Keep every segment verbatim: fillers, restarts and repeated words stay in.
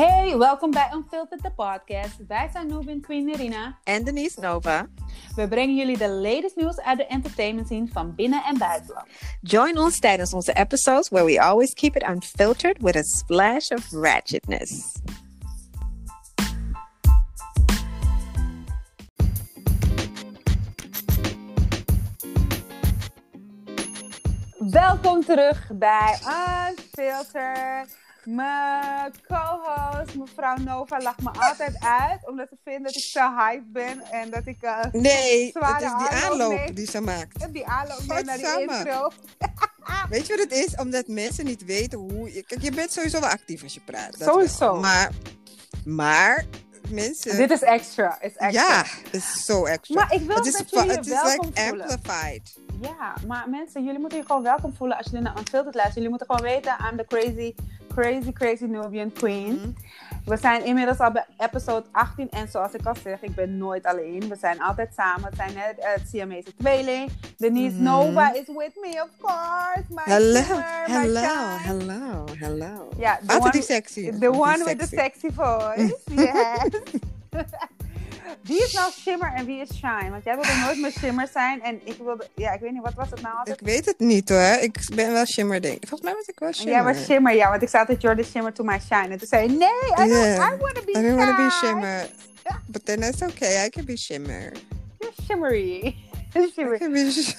Hey, welkom bij Unfiltered, de podcast. Wij zijn Nubian Queen Irina en Denise Nova. We brengen jullie de latest nieuws uit de entertainment scene van binnen- en buitenland. Join ons tijdens onze episodes where we always keep it unfiltered with a splash of ratchetness. Welkom terug bij Unfiltered. Mijn co-host, mevrouw Nova, lacht me altijd uit. Omdat ze vindt dat ik te hype ben. En dat ik uh, Nee, het is die aanloop neem. die ze maakt. Die aanloop neem naar die intro. Weet je wat het is? Omdat mensen niet weten hoe... Je, kijk, je bent sowieso wel actief als je praat. Dat Sowieso. wel. Maar, maar mensen... Dit is extra. Is extra. Ja, het is zo extra. Maar ik wil het is, dat jullie je Het is welkom like voelen. amplified. Ja, maar mensen, jullie moeten je gewoon welkom voelen als jullie naar Unfiltered luisteren. Jullie moeten gewoon weten, I'm the crazy, crazy, crazy Nubian Queen. Mm-hmm. We zijn inmiddels al bij episode achttien en zoals ik al zeg, ik ben nooit alleen. We zijn altijd samen. Het zijn net het Siamese tweeling. Denise mm-hmm. Nova is with me, of course. My hello, humor, hello, my hello, hello. Ja, the Altijd one, die sexy. The one with the sexy voice. Yes. Wie is nou Shimmer en wie is Shine? Want jij wilde nooit meer Shimmer zijn. En ik wilde... Ja, ik weet niet, wat was het nou altijd? Ik weet het niet hoor. Ik ben wel Shimmer, denk ik. Volgens mij was ik wel Shimmer. Jij was Shimmer, ja. Want ik zei altijd, you're the Shimmer to my Shine. En toen zei je, nee, I, don't, yeah. I want to be I don't want to be Shine. Shimmer. But then that's okay. I can be Shimmer. You're shimmery. Shimmery. I can be sh-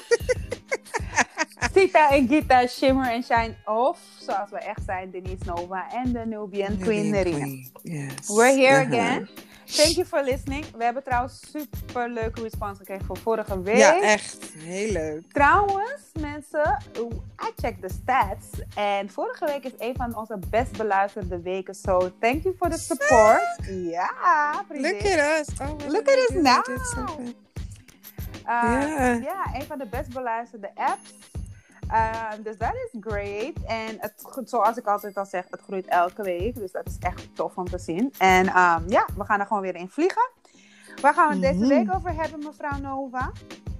Sita en Gita, Shimmer en Shine. Of, zoals we echt zijn, Denise Nova en de Nubian Queen Nerina. Yes. We're here uh-huh. again. Thank you for listening. We hebben trouwens super leuke response gekregen voor vorige week. Ja, echt. Heel leuk. Trouwens, mensen, I checked the stats. En vorige week is een van onze best beluisterde weken. So, thank you for the support. Ja, Look at us. Oh, Look at us now. Uh, ja, uh, yeah, een van de best beluisterde apps. Uh, dus dat is great. En het, zoals ik altijd al zeg, het groeit elke week. Dus dat is echt tof om te zien. En um, ja, we gaan er gewoon weer in vliegen. Waar gaan we het mm-hmm. deze week over hebben, mevrouw Nova?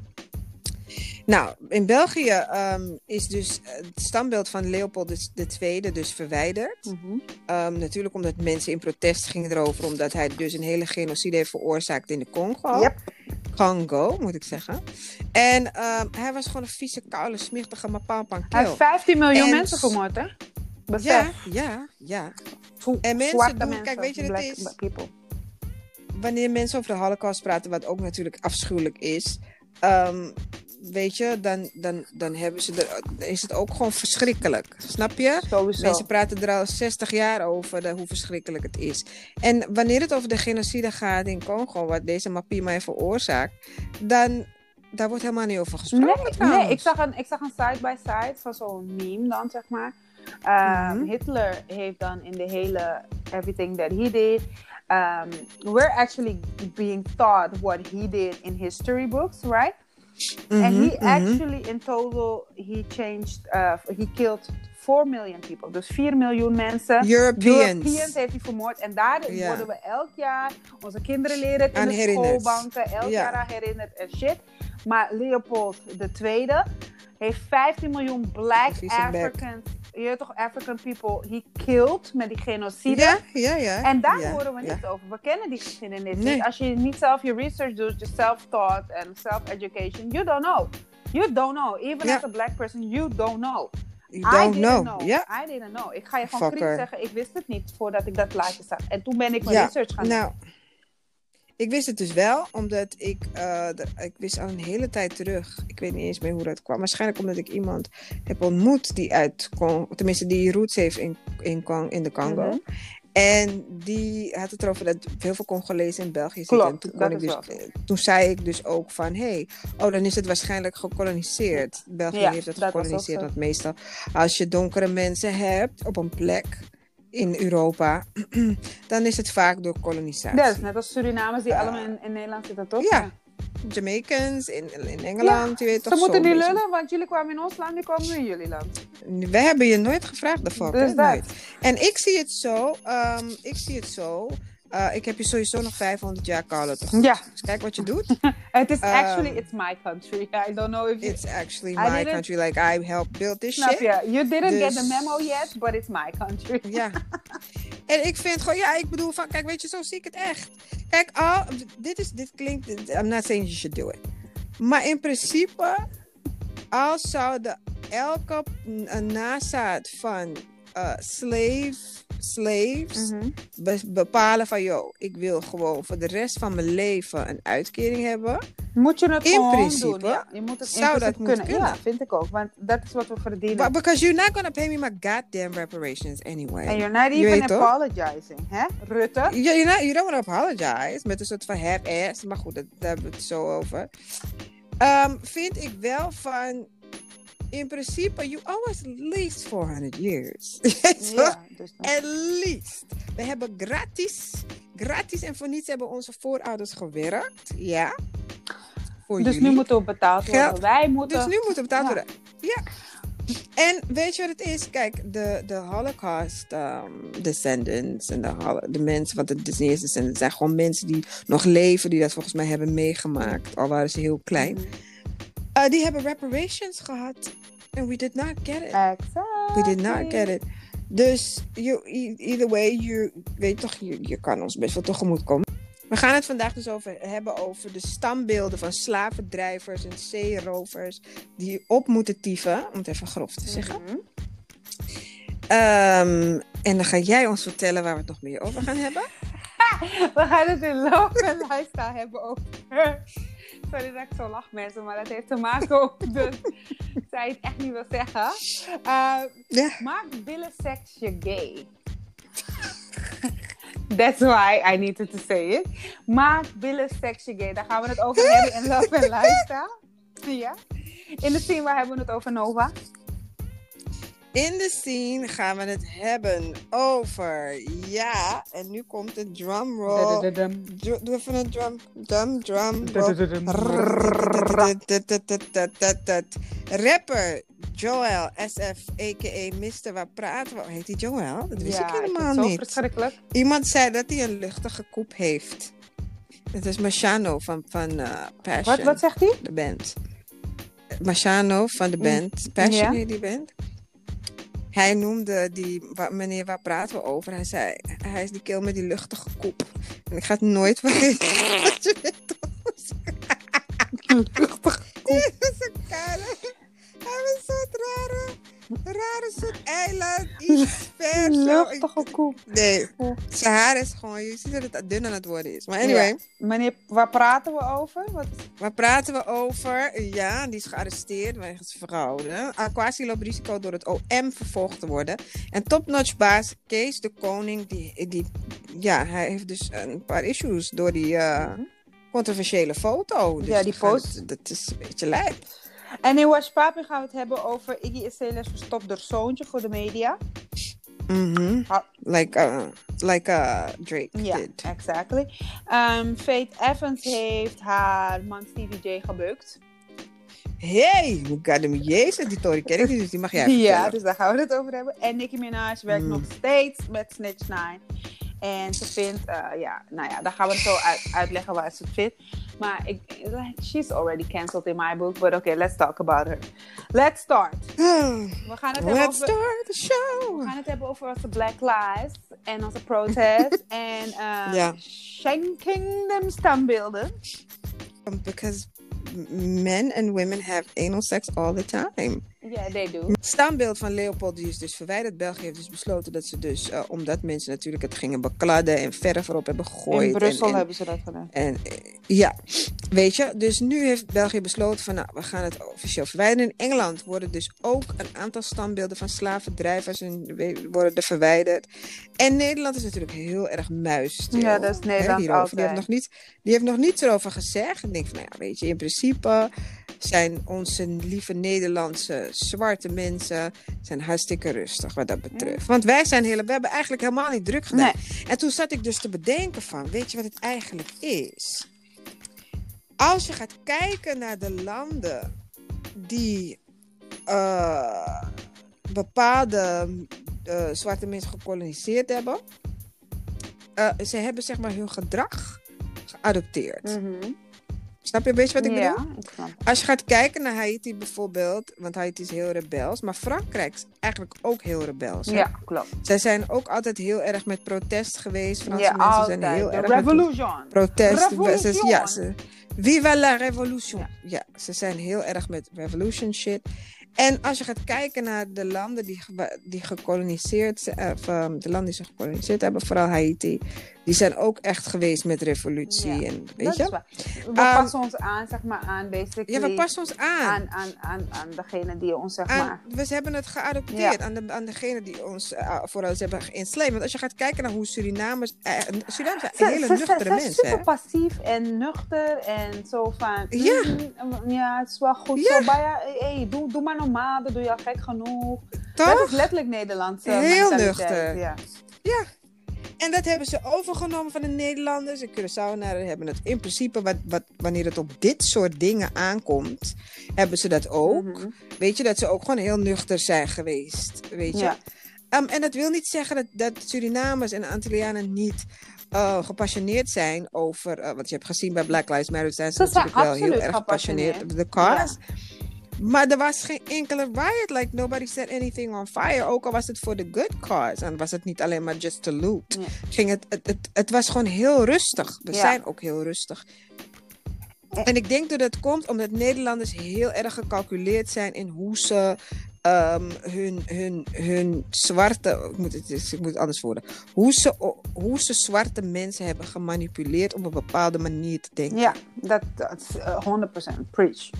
Nou, in België um, is dus het standbeeld van Leopold de Tweede dus verwijderd. Mm-hmm. Um, natuurlijk omdat mensen in protest gingen erover, omdat hij dus een hele genocide heeft veroorzaakt in de Congo. Yep. Congo, moet ik zeggen. En um, hij was gewoon een vieze, koude, smichtige mapampan. Hij heeft vijftien miljoen en... mensen vermoord, hè? Besef. Ja, ja, ja. Zo, en mensen zwarte doen, mensen, kijk, weet je wat het is? People. Wanneer mensen over de Holocaust praten, wat ook natuurlijk afschuwelijk is, um, weet je, dan, dan, dan hebben ze er, is het ook gewoon verschrikkelijk. Snap je? Sowieso. Mensen praten er al zestig jaar over de, hoe verschrikkelijk het is. En wanneer het over de genocide gaat in Congo, wat deze Mapima heeft veroorzaakt, dan daar wordt helemaal niet over gesproken. Nee, nee ik, zag een, ik zag een side-by-side van zo'n meme dan, zeg maar. Um, mm-hmm. Hitler heeft dan in de hele everything that he did. Um, we're actually being taught what he did in history books, right? Mm-hmm, and he actually, mm-hmm. in total, he changed, uh, he killed four million people. Dus vier miljoen mensen. Europeans. Europeans heeft hij vermoord. En daar yeah. worden we elk jaar, onze kinderen leren het in aan de herinnerd. schoolbanken, elk ja. jaar aan herinnerd en shit. Maar Leopold de Tweede heeft vijftien miljoen black Africans, je toch, African people, he killed met die genocide. Ja, ja, ja. En daar ja, horen we ja. niet over. We kennen die geschiedenis nee. niet. Als je niet zelf je research doet, je self-taught en self-education, you don't know. You don't know. Even ja. as a black person, you don't know. You don't I know. know. Yeah. I didn't know. Ik ga je gewoon Fucker. kritisch zeggen, ik wist het niet voordat ik dat plaatje zag. En toen ben ik mijn ja. research gaan nou, doen. Ik wist het dus wel, omdat ik, uh, de, ik wist al een hele tijd terug, ik weet niet eens meer hoe dat kwam, waarschijnlijk omdat ik iemand heb ontmoet die uit, Con- tenminste die roots heeft in, in, Con- in de Congo. Mm-hmm. En die had het erover dat heel veel Congolezen in België zitten. Klopt, en toen, kon ik dus, toen zei ik dus ook van, hé, hey, oh, dan is het waarschijnlijk gekoloniseerd. België ja, heeft het dat gekoloniseerd, want meestal als je donkere mensen hebt op een plek in Europa, dan is het vaak door kolonisatie. Ja, dat is net als Surinamers die uh, allemaal in, in Nederland zitten, toch? Ja. ja. Jamaicans in, in Engeland, ja, je weet toch ze zo. moeten niet lullen, want jullie kwamen in ons land, die komen nu in jullie land. We hebben je nooit gevraagd daarvoor. Dus dat. Nooit. En ik zie het zo, um, ik zie het zo, Uh, ik heb je sowieso nog vijfhonderd jaar Carlo tegemoet. Ja. Dus kijk wat je doet. It is um, actually, it's my country. I don't know if you... It's actually my country. Like, I helped build this Snap shit. Je? You didn't dus... get the memo yet, but it's my country. Ja. En ik vind gewoon, ja, ik bedoel van, kijk, weet je, zo zie ik het echt. Kijk, al, dit is, dit klinkt, I'm not saying you should do it. Maar in principe, als zouden elke een nazaat van uh, slave, slaves Mhm. be- bepalen van, yo, ik wil gewoon voor de rest van mijn leven een uitkering hebben. Moet je het In gewoon principe doen. Ja, je moet het in zou dat principe moeten kunnen. Ja, kunnen. vind ik ook. Want dat is wat we verdienen. But because you're not gonna pay me my goddamn reparations anyway. And you're not Je even weet toch? apologizing, hè, Rutte? Ja, you're not, you don't want to apologize. Met een soort van half-ass. Maar goed, dat, daar hebben we het zo over. Um, vind ik wel van... In principe, you owe us at least four hundred years. Ja, dus dan- At least. We hebben gratis... Gratis en voor niets hebben onze voorouders gewerkt. Ja. Voor dus jullie. nu moeten we betaald worden. Geld. Wij moeten... Dus nu moeten we betaald Ja. worden. Ja. En weet je wat het is? Kijk, de, de Holocaust um, descendants en de, holo- de mensen, want de Disney's descendants zijn gewoon mensen die nog leven, die dat volgens mij hebben meegemaakt, al waren ze heel klein. Mhm. Uh, die hebben reparations gehad. And we did not get it. Exactly. We did not get it. Dus you, e- either way, you, weet toch, je, je kan ons best wel tegemoet komen. We gaan het vandaag dus over hebben over de stambeelden van slavendrijvers en zeerovers die op moeten tieven, om het even grof te zeggen. Mhm. Um, en dan ga jij ons vertellen waar we het nog meer over gaan hebben. We gaan het in Love en Lifestyle hebben over... Sorry dat ik zo lach, mensen, maar dat heeft te maken ook dus ik zou het echt niet wil zeggen. Uh, Ja. Maakt billenseks je gay? That's why I needed to say it. Maakt billenseks je gay? Daar gaan we het over hebben in Love and Lifestyle. Ja. In de scene, waar hebben we het over, Nova? In de scene gaan we het hebben over, ja, en nu komt de drum roll. Dudududum. Dru- Doe even een drum, drum, drum Dudududum. roll. Rapper Joel S F, a k a. mister Waar praten we? Heet hij Joel? Dat wist Ja, ik ik vind helemaal het zo niet. verschrikkelijk. Iemand zei dat hij een luchtige koep heeft. Het is Machano van, van uh, Passion. Wat, wat zegt hij? De band. Machano van de band. Passion Ja. heet die band. Hij noemde die wa- meneer, waar praten we over? Hij zei, hij is die keel met die luchtige koep. En ik ga het nooit vergeten. Want je weet toch. Luchtige Hij was een kale. Hij was zo'n rare, rare soort eiland. Iets ver zo. luchtige koe. Nee, zijn haar is gewoon, je ziet dat het dun aan het worden is. Maar anyway, Ja. Meneer, waar praten we over? Wat is... waar praten we over? Ja, die is gearresteerd wegens fraude. Aquasi loopt risico door het O M vervolgd te worden. En topnotch baas Kees de Koning, die, die, ja, hij heeft dus een paar issues door die uh, controversiële foto. Dus Ja, die we gaan post. het- Dat is een beetje lijp. En in Wash Papi gaan we het hebben over Iggy Azalea's verstopt door zoontje voor de media. Mhm. Ha- Like, uh, like uh, Drake Ja, did. exactly. Um, Faith Evans heeft haar man Stevie J gebukt. Hey, hoe gaat het met Jezus? Die Tory ken ik niet, dus die mag jij vertellen. Ja, dus daar gaan we het over hebben. En Nicki Minaj werkt Mm. nog steeds met Snitch nine. En ze vindt, uh, ja, nou ja, daar gaan we het zo uit, uitleggen waar ze het vindt. Maar ik, like, she's already cancelled in my book. But okay, let's talk about her. Let's start. We gaan het hebben Let's over... start the show. We gaan het hebben over onze Black Lives en onze protest en uh, Ja. Shanking them standbeelden. Um, because men and women have anal sex all the time. Ja, yeah, they do. Het staanbeeld van Leopold die is dus verwijderd. België heeft dus besloten dat ze dus, uh, omdat mensen natuurlijk het gingen bekladden en verf erop hebben gegooid. In Brussel en, en, hebben ze dat gedaan. En eh, ja, weet je, dus nu heeft België besloten van, nou, we gaan het officieel verwijderen. In Engeland worden dus ook een aantal standbeelden van slavendrijvers en we- worden er verwijderd. En Nederland is natuurlijk heel erg muisstil. Ja, dat is hè, Nederland hierover. Die heeft, altijd. nog niet, die heeft nog niets erover gezegd. Ik denk van, nou ja, weet je, in principe zijn onze lieve Nederlandse zwarte mensen zijn hartstikke rustig wat dat betreft. Want wij zijn heel, we hebben eigenlijk helemaal niet druk gedaan. Nee. En toen zat ik dus te bedenken van, weet je wat het eigenlijk is? Als je gaat kijken naar de landen die uh, bepaalde uh, zwarte mensen gekoloniseerd hebben, uh, ze hebben zeg maar hun gedrag geadopteerd. Mhm. Snap je een beetje wat ik Ja, bedoel? ik snap. Als je gaat kijken naar Haiti bijvoorbeeld, want Haiti is heel rebels, maar Frankrijk is eigenlijk ook heel rebels. Hè? Ja, klopt. Zij zijn ook altijd heel erg met protest geweest. Franse Ja, mensen altijd. zijn heel De erg revolution. met protest. Revolution. Ze, ja, ze, Viva la revolution. Ja. Ja, ze zijn heel erg met revolution shit. En als je gaat kijken naar de landen die, ge- die gekoloniseerd zijn, of, um, de landen die ze gekoloniseerd hebben, vooral Haiti, die zijn ook echt geweest met revolutie. Ja, En, weet dat je? is waar. We Um, passen ons aan, zeg maar, aan basically. Ja, we passen ons aan. Aan, aan, aan, aan degene die ons, zeg Aan, maar. we hebben het geadopteerd Ja. aan, de, aan degene die ons uh, vooral hebben geïnslaved. Want als je gaat kijken naar hoe Surinamers... Uh, Surinamers zijn Ze, hele ze, nuchtere ze zijn mensen. super Hè? passief en nuchter en zo van... Ja. mm, ja, het is wel goed Ja. zo. Maar ja, hey, doe, doe maar normaal, dat doe je al gek genoeg. Toch? Dat is letterlijk Nederlandse Heel mentaliteit. nuchter. Ja. Ja. En dat hebben ze overgenomen van de Nederlanders. En Curaçaonaren hebben het in principe, wat, wat, wanneer het op dit soort dingen aankomt, hebben ze dat ook. Mhm. Weet je, dat ze ook gewoon heel nuchter zijn geweest. Weet je? Ja. Um, en dat wil niet zeggen dat, dat Surinamers en Antillianen niet uh, gepassioneerd zijn over... Uh, wat je hebt gezien bij Black Lives Matter, zijn ze Ze zijn natuurlijk wel heel absoluut erg gepassioneerd over de gepassioneerd. cause. Maar er was geen enkele riot. Like, nobody set anything on fire. Ook al was het voor de good cause. En was het niet alleen maar just to loot. Ja. Ging het, het, het, het was gewoon heel rustig. We Ja. zijn ook heel rustig. En ik denk dat het komt omdat Nederlanders heel erg gecalculeerd zijn in hoe ze um, hun, hun, hun zwarte... Ik moet het, ik moet het anders worden. Hoe ze, hoe ze zwarte mensen hebben gemanipuleerd op een bepaalde manier te denken. Ja, dat dat is uh, honderd procent. Preach.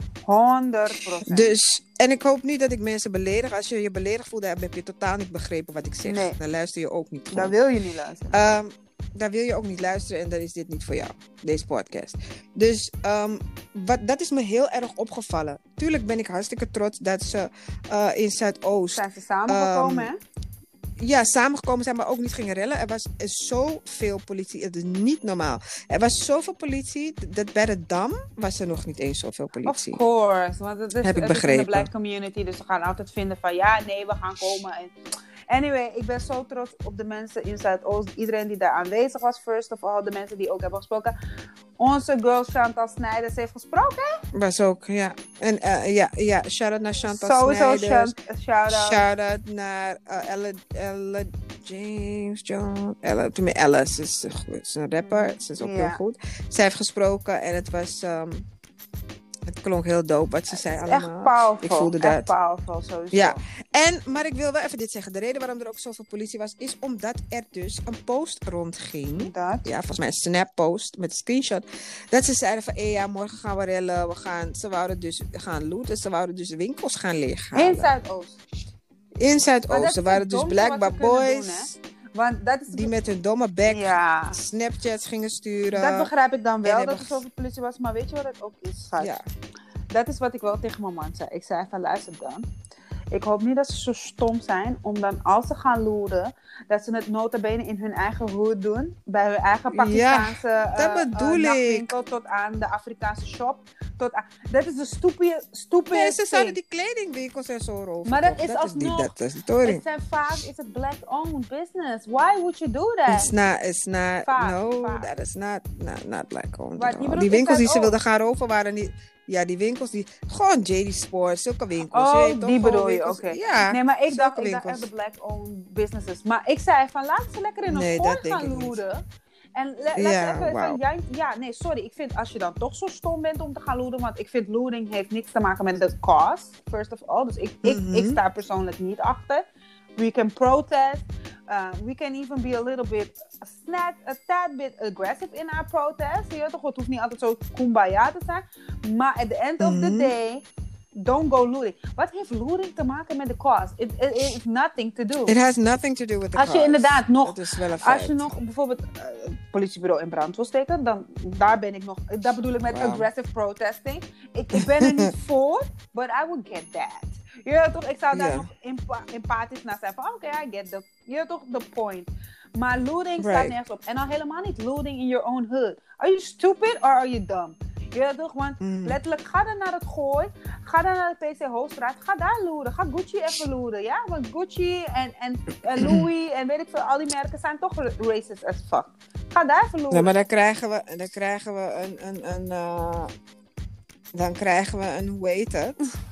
honderd procent. Dus, en ik hoop niet dat ik mensen beledig. Als je je beledigd voelt, dan heb je totaal niet begrepen wat ik zeg. Nee. Dan luister je ook niet goed. Daar wil je niet luisteren. Um, daar wil je ook niet luisteren en dan is dit niet voor jou, deze podcast. Dus um, wat, dat is me heel erg opgevallen. Tuurlijk ben ik hartstikke trots dat ze uh, in Zuidoost... Zijn ze samengekomen, um, hè? Ja, samengekomen zijn, maar ook niet gingen rellen. Er was zoveel politie. Het is niet normaal. Er was zoveel politie. Dat bij de Dam was er nog niet eens zoveel politie. Of course. Want het is, Heb ik het is in de begrepen. black community. Dus ze gaan altijd vinden van ja, nee, we gaan komen. En... Anyway, ik ben zo trots op de mensen in Zuidoost. Iedereen die daar aanwezig was, first of all. De mensen die ook hebben gesproken. Onze girl Chantal Snijders heeft gesproken. Was ook, ja. En uh, ja, ja, shout-out naar Chantal Sowieso Snijders. shout- shout-out. Shout-out naar uh, Ella, Ella James John. Ella, tenminste, Ella is, is, is een rapper. Ze is ook Ja. heel goed. Zij heeft gesproken en het was... Um, het klonk heel dope wat ze zei allemaal. Echt powerful. Ik voelde Echt dat. powerful, sowieso. Ja, en, maar ik wil wel even dit zeggen. De reden waarom er ook zoveel politie was, is omdat er dus een post rondging. Dat. Ja, volgens mij een snap-post met een screenshot. Dat ze zeiden van, hé ja, morgen gaan we rellen. We gaan, ze wouden dus gaan looten. Ze wouden dus winkels gaan leeghalen. In Zuidoost. In Maar dat Zuidoost. is Er waren het dus domste blijkbaar wat ze kunnen boys doen, hè? Want dat is die met hun domme bek Ja. Snapchats gingen sturen. Dat begrijp ik dan wel, en dat hebben er zoveel politie was. Maar weet je wat het ook is, schat? Ja. Dat is wat ik wel tegen mijn man zei. Ik zei van, luister dan. Ik hoop niet dat ze zo stom zijn om dan, als ze gaan loeren, dat ze het nota bene in hun eigen hood doen. Bij hun eigen Pakistaanse Ja, dat uh, bedoel uh, ik. nachtwinkel tot aan de Afrikaanse shop. Tot aan, dat is de stupide, stupide Nee, ze zouden thing. die kledingwinkels en zo roven. Maar dat toch? is dat is die, alsnog- dat is de toring. Het zijn vaak, is het black-owned business. Why would you do that? It's not, it's not, Vaak, no, vaak. that is not, not, not black owned. Wat, no. je bedoelt, Die is winkels dat die ze ook? wilden gaan roven waren niet, ja, die winkels die, gewoon J D Sports, zulke winkels. Oh, je weet toch, die gewoon bedoel je, winkels- oké. Ja, Nee, maar ik zulke dacht, ik dacht winkels. echt de black-owned businesses. Maar ik zei van, laat ze lekker in een Nee, gooi dat denk gaan ik niet. loeren. En le- laat Ja, ze even wauw. van, ja, ja, nee, sorry. Ik vind als je dan toch zo stom bent om te gaan loeren. Want ik vind looting heeft niks te maken met de cause, first of all. Dus ik, ik, Mhm. ik sta er persoonlijk niet achter. We can protest. Uh, we can even be a little bit, a, snack, a tad bit aggressive in our protest. Je weet toch, het hoeft niet altijd zo kumbaya te zijn. Maar at the end of the Mhm. day, don't go looting. Wat heeft looting te maken met de cause? It, it, it has nothing to do. It has nothing to do with the Als je cause. inderdaad nog, Dat is wel een als feit. je nog bijvoorbeeld uh, het politiebureau in brand wil steken, dan daar ben ik nog, dat bedoel ik met Wow. aggressive protesting. Ik, ik ben er niet voor, but I would get that. Je weet toch, ik zou daar Ja. nog empa- empathisch naar zijn van, oké, okay, I get the, je weet toch, the point. Maar looting staat Right. nergens op. En dan helemaal niet looting in your own hood. Are you stupid or are you dumb? Je weet toch, want Mm. letterlijk, ga dan naar het gooi. Ga dan naar de P C Hoofdstraat. Ga daar loeren. Ga Gucci even loeren, ja? Want Gucci en, en, en Louis en weet ik veel, al die merken zijn toch racist as fuck. Ga Ga daar verloren. Ja, maar dan krijgen we, dan krijgen we een, een, een uh, dan krijgen we een, hoe heet het?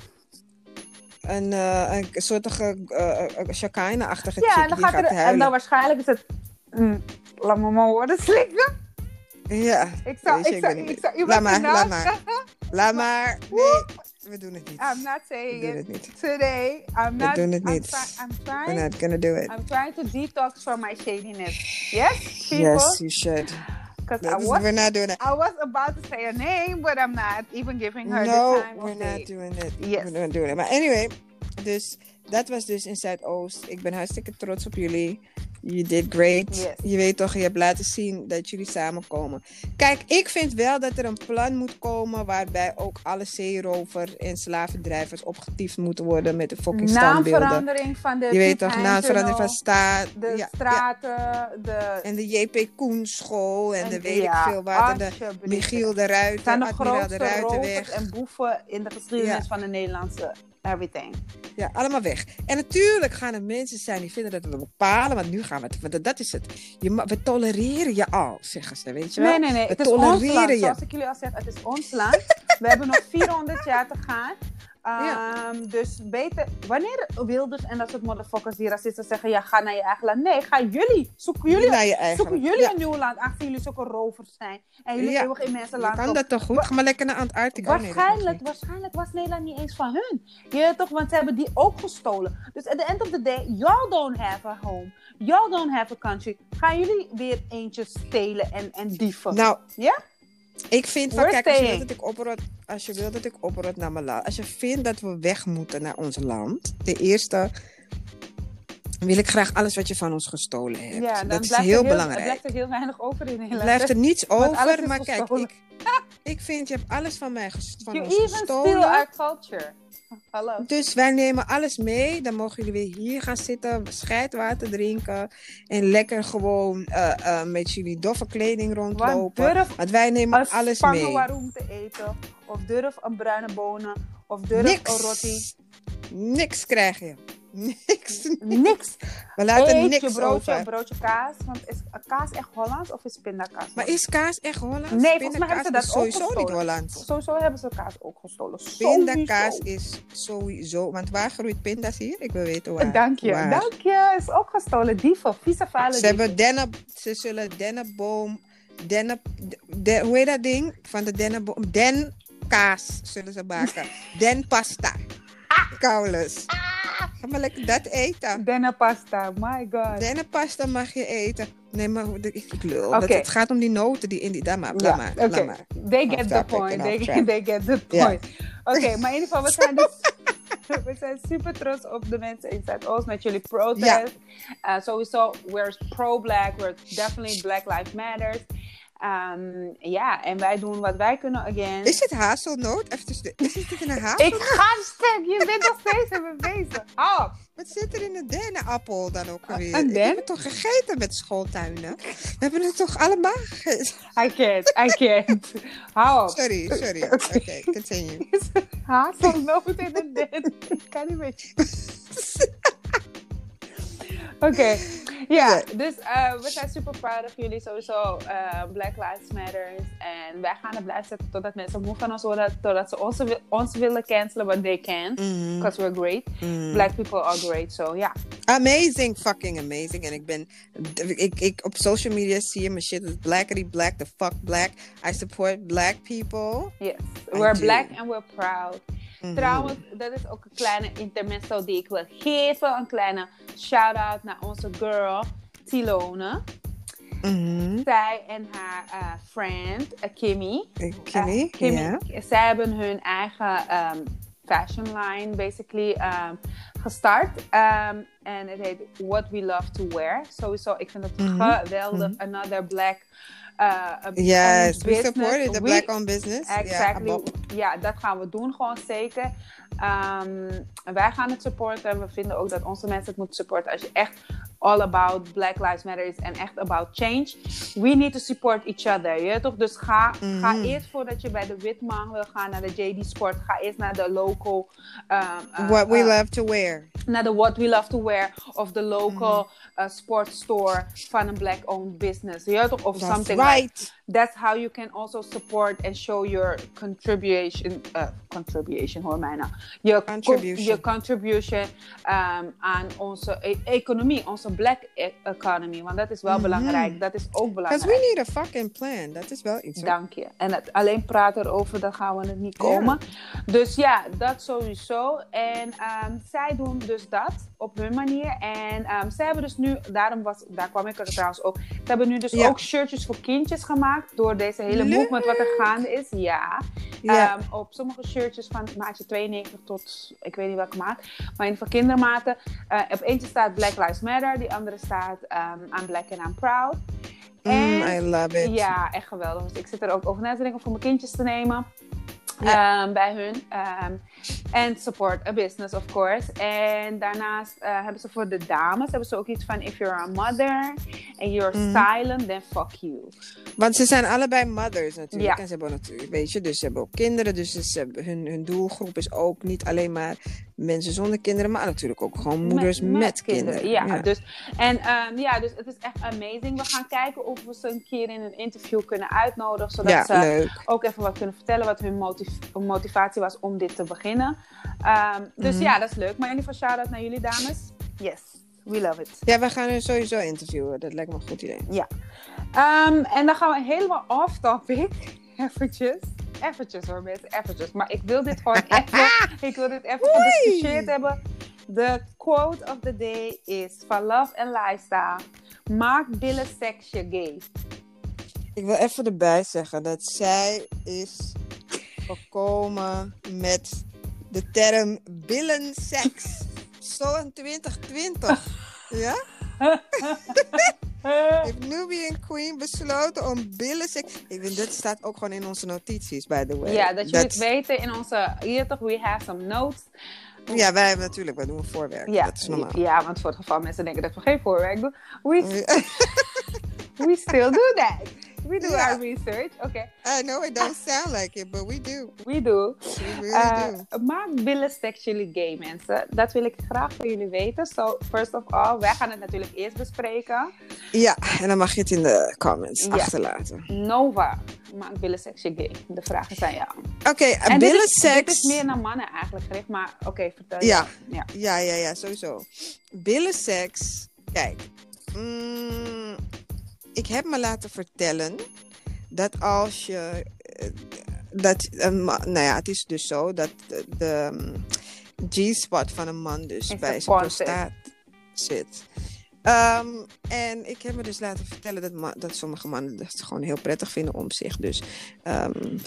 Een, uh, een soortige uh, Shekinah-achtige ja, chick en dan die gaat gaat er, huilen. en dan waarschijnlijk is het, mm, laat me maar woorden slikken. Ja, ik zou, weet je, ik zou, ik ik zou, ik laat maar, nou laat maar. Laat maar, nee, we doen het niet. I'm not saying we doen it het niet. today. I'm not, we doen het I'm niet. try, I'm trying, We're not gonna do it. I'm trying to detox from my shadiness. Yes, people? Yes, you should. Because I was, we're not doing it. I was about to say a name, but I'm not even giving her no, the time we're of not day. doing it. Yes. We're not doing it. Maar anyway, dus dat was dus in Zuidoost. Ik ben hartstikke trots op jullie. You did great. Yes. Je weet toch, je hebt laten zien dat jullie samenkomen. Kijk, ik vind wel dat er een plan moet komen waarbij ook alle zeerover en slavendrijvers opgetiefd moeten worden met de fucking standbeelden. Naamverandering van de Je weet toch, Piet naamverandering van Hein staat. de ja, straten, ja. de... En de J P Koen school en, en de weet ja, ik veel wat. En de Michiel de Ruiter, zijn de Admiraal grootste de Ruiterweg. en boeven in de geschiedenis ja. van de Nederlandse everything. Ja, allemaal weg. En natuurlijk gaan er mensen zijn die vinden dat we bepalen, want nu gaan we het, want dat is het. Je, we tolereren je al, zeggen ze, weet je wel? Nee, nee, nee. We het is ons land. je. Zoals ik jullie al zeg, het is ons land. We hebben nog vierhonderd jaar te gaan. Um, ja. Dus beter, wanneer Wilders en dat soort motherfuckers die racisten zeggen, ja, ga naar je eigen land. Nee, ga jullie, zoeken jullie, naar je eigen zoeken jullie ja. een nieuw land, aangezien jullie zulke rovers zijn. En jullie ja. eeuwig in mensenland. Je kan dat toch goed? Ga maar lekker naar Antarctica. Waarschijnlijk, nee, waarschijnlijk was Nederland niet eens van hun. Je toch, want ze hebben die ook gestolen. Dus at the end of the day, y'all don't have a home. Y'all don't have a country. Gaan jullie weer eentje stelen en, en dieven? Nou, ja? Ik vind van, kijk, als je wilt dat ik oprot, als je wilt dat ik oprot naar mijn land, als je vindt dat we weg moeten naar ons land, ten eerste wil ik graag alles wat je van ons gestolen hebt. Ja, dan dat is heel, heel er belangrijk. blijft er heel weinig over in Nederland. Blijft er niets over, maar gestolen. kijk, ik, ik vind, je hebt alles van mij ges, van you ons even gestolen. steal our culture. Hallo. Dus wij nemen alles mee. Dan mogen jullie weer hier gaan zitten, scheidwater drinken en lekker gewoon uh, uh, met jullie doffe kleding rondlopen. Durf Want wij nemen alles mee. Waarom te eten, of durf een bruine bonen, of durf Niks. een roti. Niks krijg je. Niks. Niks. We laten Eet niks je broodje, over. broodje kaas. Want is kaas echt Hollands of is pindakaas? Maar is kaas echt Hollands? Nee, volgens mij hebben ze dat is ook sowieso gestolen. niet Hollands. Sowieso hebben ze kaas ook gestolen. Pindakaas is sowieso. Want waar groeit pinda's hier? Ik wil weten waar. Dank je, waar. dank je. Is ook gestolen. Dieven, vieze vuile Ze, dieven. hebben dennep, ze zullen dennenboom... Dennep, de, hoe heet dat ding? Van de dennenboom... Denkaas zullen ze maken. Denpasta. Kaulus. Ga maar lekker dat eten. Dennenpasta, my god. Dennenpasta mag je eten. Nee, maar ik, ik lul. Okay. Dat, het gaat om die noten die in die... Laat maar, ja, laat maar, okay. laat maar. They get the point. They, they get the point. Yeah. Oké, okay, maar in ieder geval, we zijn dus... we zijn super trots op de mensen in Zuidoost met jullie protest. Ja. Uh, sowieso, we're pro-black. We're definitely Black Lives Matter. Um, ja, en wij doen wat wij kunnen again. Is het hazelnoot? Even is het in een hazelnoot? Ik ga stuk, je bent nog steeds even bezig. Oh. Wat zit er in een dennenappel dan ook alweer? Een den? Ik heb het toch gegeten met schooltuinen? We hebben het toch allemaal gegeten? I can't, I can't. Hou op. Sorry, sorry. Oké, okay. okay, continue. Hazelnoot in een den. Ik kan niet met je. Oké, okay. ja, yeah, dus uh, we zijn super proud of jullie sowieso. Uh, Black Lives Matter. En wij gaan het blijven zetten totdat mensen moe van ons worden. Totdat ze ons, ons willen cancelen, but they can. Mm-hmm. Because we're great. Mm. Black people are great, so ja. Yeah. Amazing, fucking amazing. En ik ben, ik, ik op social media zie je mijn shit is blackity black, the fuck black. I support black people. Yes, we're black and we're proud. Mm-hmm. Trouwens, dat is ook een kleine intermezzo die ik wil geven. Een kleine shout-out naar onze girl, Tilone. Mm-hmm. Zij en haar uh, friend, uh, Kimmy. Kimmy, uh, Kimmy. Yeah. Zij hebben hun eigen um, fashion line, basically, um, gestart. Um, en het heet What We Love To Wear. Sowieso, ik vind het mm-hmm. geweldig. Mm-hmm. Another black... Uh, yes, we supported the black-owned business. Exactly. Ja, yeah, dat gaan we doen gewoon zeker. Um, wij gaan het supporten. We vinden ook dat onze mensen het moeten supporten. Als je echt all about Black Lives Matter is en echt about change. We need to support each other. Je toch? Dus ga, mm-hmm. ga eerst voordat je bij de Witman wil gaan naar de J D Sport. Ga eerst naar de local... Um, uh, What we uh, love to wear. naar de What We Love to Wear of de local mm. uh, sports store van een black-owned business. Ja, toch? Of That's something right. like. That's how you can also support and show your contribution. Uh, contribution, hoor mij nou. Je contribution. Co- je contribution um, aan onze e- economie, onze black e- economy. Want dat is wel mm-hmm. belangrijk. Dat is ook belangrijk. Because we need a fucking plan. Dat is wel iets. Dank je. En het, alleen praten erover, dan gaan we het niet komen. Yeah. Dus ja, dat sowieso. En um, zij doen dus dat op hun manier. En um, zij hebben dus nu, daarom was, daar kwam ik er trouwens ook. Ze hebben nu dus ja. ook shirtjes voor kindjes gemaakt. Door deze hele Leuk. movement wat er gaande is. Ja. ja. Um, op sommige shirtjes van maatje tweeënnegentig tot, ik weet niet welke maat. Maar in ieder geval kindermaten. Uh, op eentje staat Black Lives Matter. Die andere staat um, I'm Black and I'm Proud. Mm, en, I love it. Ja, echt geweldig. Dus ik zit er ook over na te denken voor mijn kindjes te nemen. Ja. Um, bij hun. Um, en support a business, of course. En daarnaast uh, hebben ze voor de dames hebben ze ook iets van: if you're a mother and you're mm. silent, then fuck you. Want ze zijn allebei mothers natuurlijk. Ja. En ze hebben natuurlijk, weet je, dus ze hebben ook kinderen. Dus ze hebben, hun, hun doelgroep is ook niet alleen maar mensen zonder kinderen, maar natuurlijk ook gewoon moeders met, met, met kinderen. kinderen. Ja, ja. Dus, en um, ja, dus het is echt amazing. We gaan kijken of we ze een keer in een interview kunnen uitnodigen, zodat ja, ze leuk. ook even wat kunnen vertellen wat hun motiv- motivatie was om dit te beginnen. Um, dus mm-hmm. ja, dat is leuk. Maar in ieder geval shout-out naar jullie dames. Yes, we love it. Ja, we gaan hun sowieso interviewen. Dat lijkt me een goed idee. Ja. Um, en dan gaan we helemaal off-topic. Eventjes. Eventjes hoor mensen, eventjes. Maar ik wil dit gewoon even, ik wil dit even gediscussieerd hebben. De quote of the day is van Love and Lifestyle. Maak billen seks je gay. Ik wil even erbij zeggen dat zij is gekomen met de term billenseks. Zo in twintig twintig. Ja? Heeft Nubian Queen besloten om billenseks... Ik vind, dat staat ook gewoon in onze notities, by the way. Ja, dat jullie het weten in onze... Hier toch, we have some notes. Ja, wij hebben natuurlijk, wij doen voorwerk. Ja, dat is normaal. Ja, want voor het geval mensen denken dat we geen voorwerk doen. We, we still do that. We do yeah. our research. Okay. I know it don't sound like it, but we do. We do. We really uh, do. Maak billen sexually gay, mensen. Dat wil ik graag van jullie weten. So, first of all, wij gaan het natuurlijk eerst bespreken. Ja, en dan mag je het in de comments ja. achterlaten. Nova, maak billen sexually gay. De vraag is aan jou. Oké, okay, billen seks... Dit is meer naar mannen eigenlijk gericht, maar oké, okay, vertel je. Ja. Ja. ja, ja, ja, sowieso. Billen seks, kijk. Mm, ik heb me laten vertellen dat als je... Dat, um, nou ja, het is dus zo dat de, de G-spot van een man dus is bij zijn prostaat zit. Um, en ik heb me dus laten vertellen dat, ma- dat sommige mannen het gewoon heel prettig vinden om zich dus um,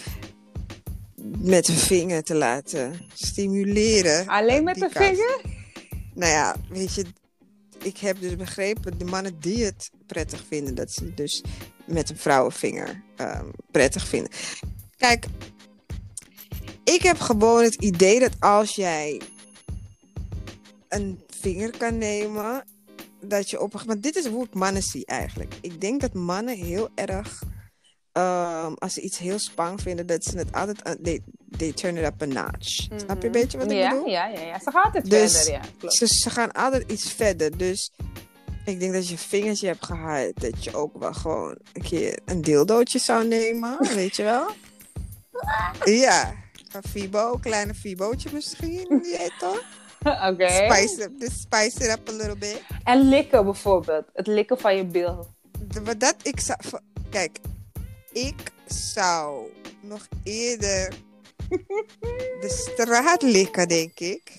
met een vinger te laten stimuleren. Alleen met een vinger? Nou ja, weet je, ik heb dus begrepen, de mannen die het prettig vinden, dat ze dus met een vrouwenvinger um, prettig vinden. Kijk, ik heb gewoon het idee dat als jij een vinger kan nemen, dat je op een... Maar dit is hoe ik mannen zie eigenlijk. Ik denk dat mannen heel erg, um, als ze iets heel spang vinden, dat ze het altijd... Uh, they, they turn it up a notch. Mm-hmm. Snap je een beetje wat ik ja, bedoel? Ja, ja, ja. Ze gaan altijd dus verder, ja. Klopt. Ze, ze gaan altijd iets verder. Dus ik denk dat je vingertje hebt gehad, dat je ook wel gewoon een keer een dildootje zou nemen. Weet je wel? Ja. Een Fibo, een kleine Fibootje misschien. Je weet toch? Oké. Okay. Spice it, just spice it up a little bit. En likken bijvoorbeeld. Het likken van je bil. De, dat ik zou... Kijk, ik zou nog eerder de straat likken, denk ik.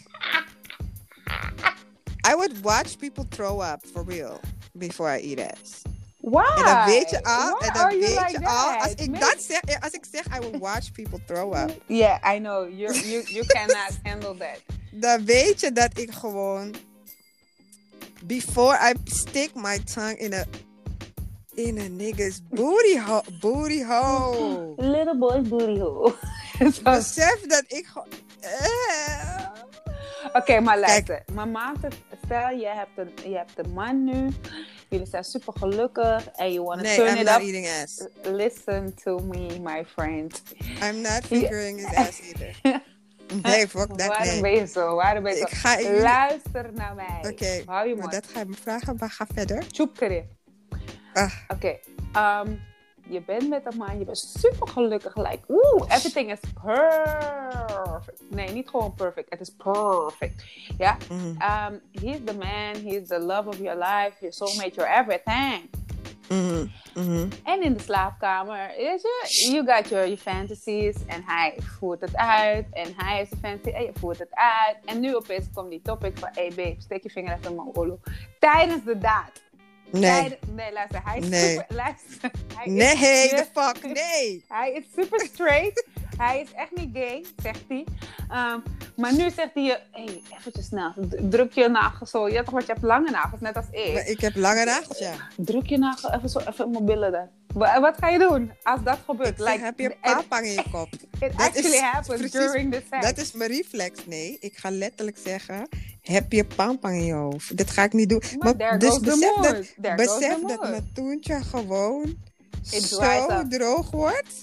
I would watch people throw up, for real, before I eat ass. Why? En dan weet je al, Why en dan weet like je al, that? als ik Maybe... dat zeg, als ik zeg, I will watch people throw up. Yeah, I know, you you you cannot handle that. Dan weet je dat ik gewoon, before I stick my tongue in a in a nigga's booty hole, booty hole. Little boy's booty hole. Besef dat ik gewoon. Uh... Oké, okay, maar luister. Maar maak het, stel je hebt een, je hebt een man nu. Jullie zijn super gelukkig en you want to nee, turn I'm it not up. Eating ass. Listen to me, my friend. I'm not fingering his ass either. Nee, fuck dat, Waarom nee. ben je zo? Waarom ben je Ik zo? ga- Luister naar mij. Oké, okay, Hou je maar mond. dat ga je me vragen, maar ga verder. Tjoepkere. Ah. Oké. Okay. Um, je bent met een man, je bent super gelukkig. Like, oeh, everything is perfect. Nee, niet gewoon perfect. Het is perfect. Ja? Mm. Um, he's the man, he's the love of your life, your soulmate, your everything. Mm-hmm. Mm-hmm. En in de slaapkamer, weet je, you got your, your fantasies. En hij voert het uit. En hij heeft een fantasy en je voert het uit. En nu opeens komt die topic van, hey babe, steek je vinger even in mijn olo. Tijdens de daad. Nee. Tijdens, nee, luister, hij is Nee. super, luister. Hij Nee, is, the fuck, nee. Hij is super straight. Hij is echt niet gay, zegt hij. Um, maar nu zegt hij je, hé, hey, eventjes snel. Druk je nagel zo. Je, toch, want je hebt lange nagels, net als ik. Maar ik heb lange nagels, ja. Druk je nagel even zo, even op mijn billen dan. Wat, wat ga je doen als dat gebeurt? Ik zeg, heb je papang in je kop? It Dat actually is happens precies- during the sex. Dat is mijn reflex. Nee, ik ga letterlijk zeggen, heb je pampang in je hoofd? Dat ga ik niet doen. Maar there dus goes the besef mood. dat, There goes besef the dat mood. mijn toentje gewoon It zo dries up. droog wordt.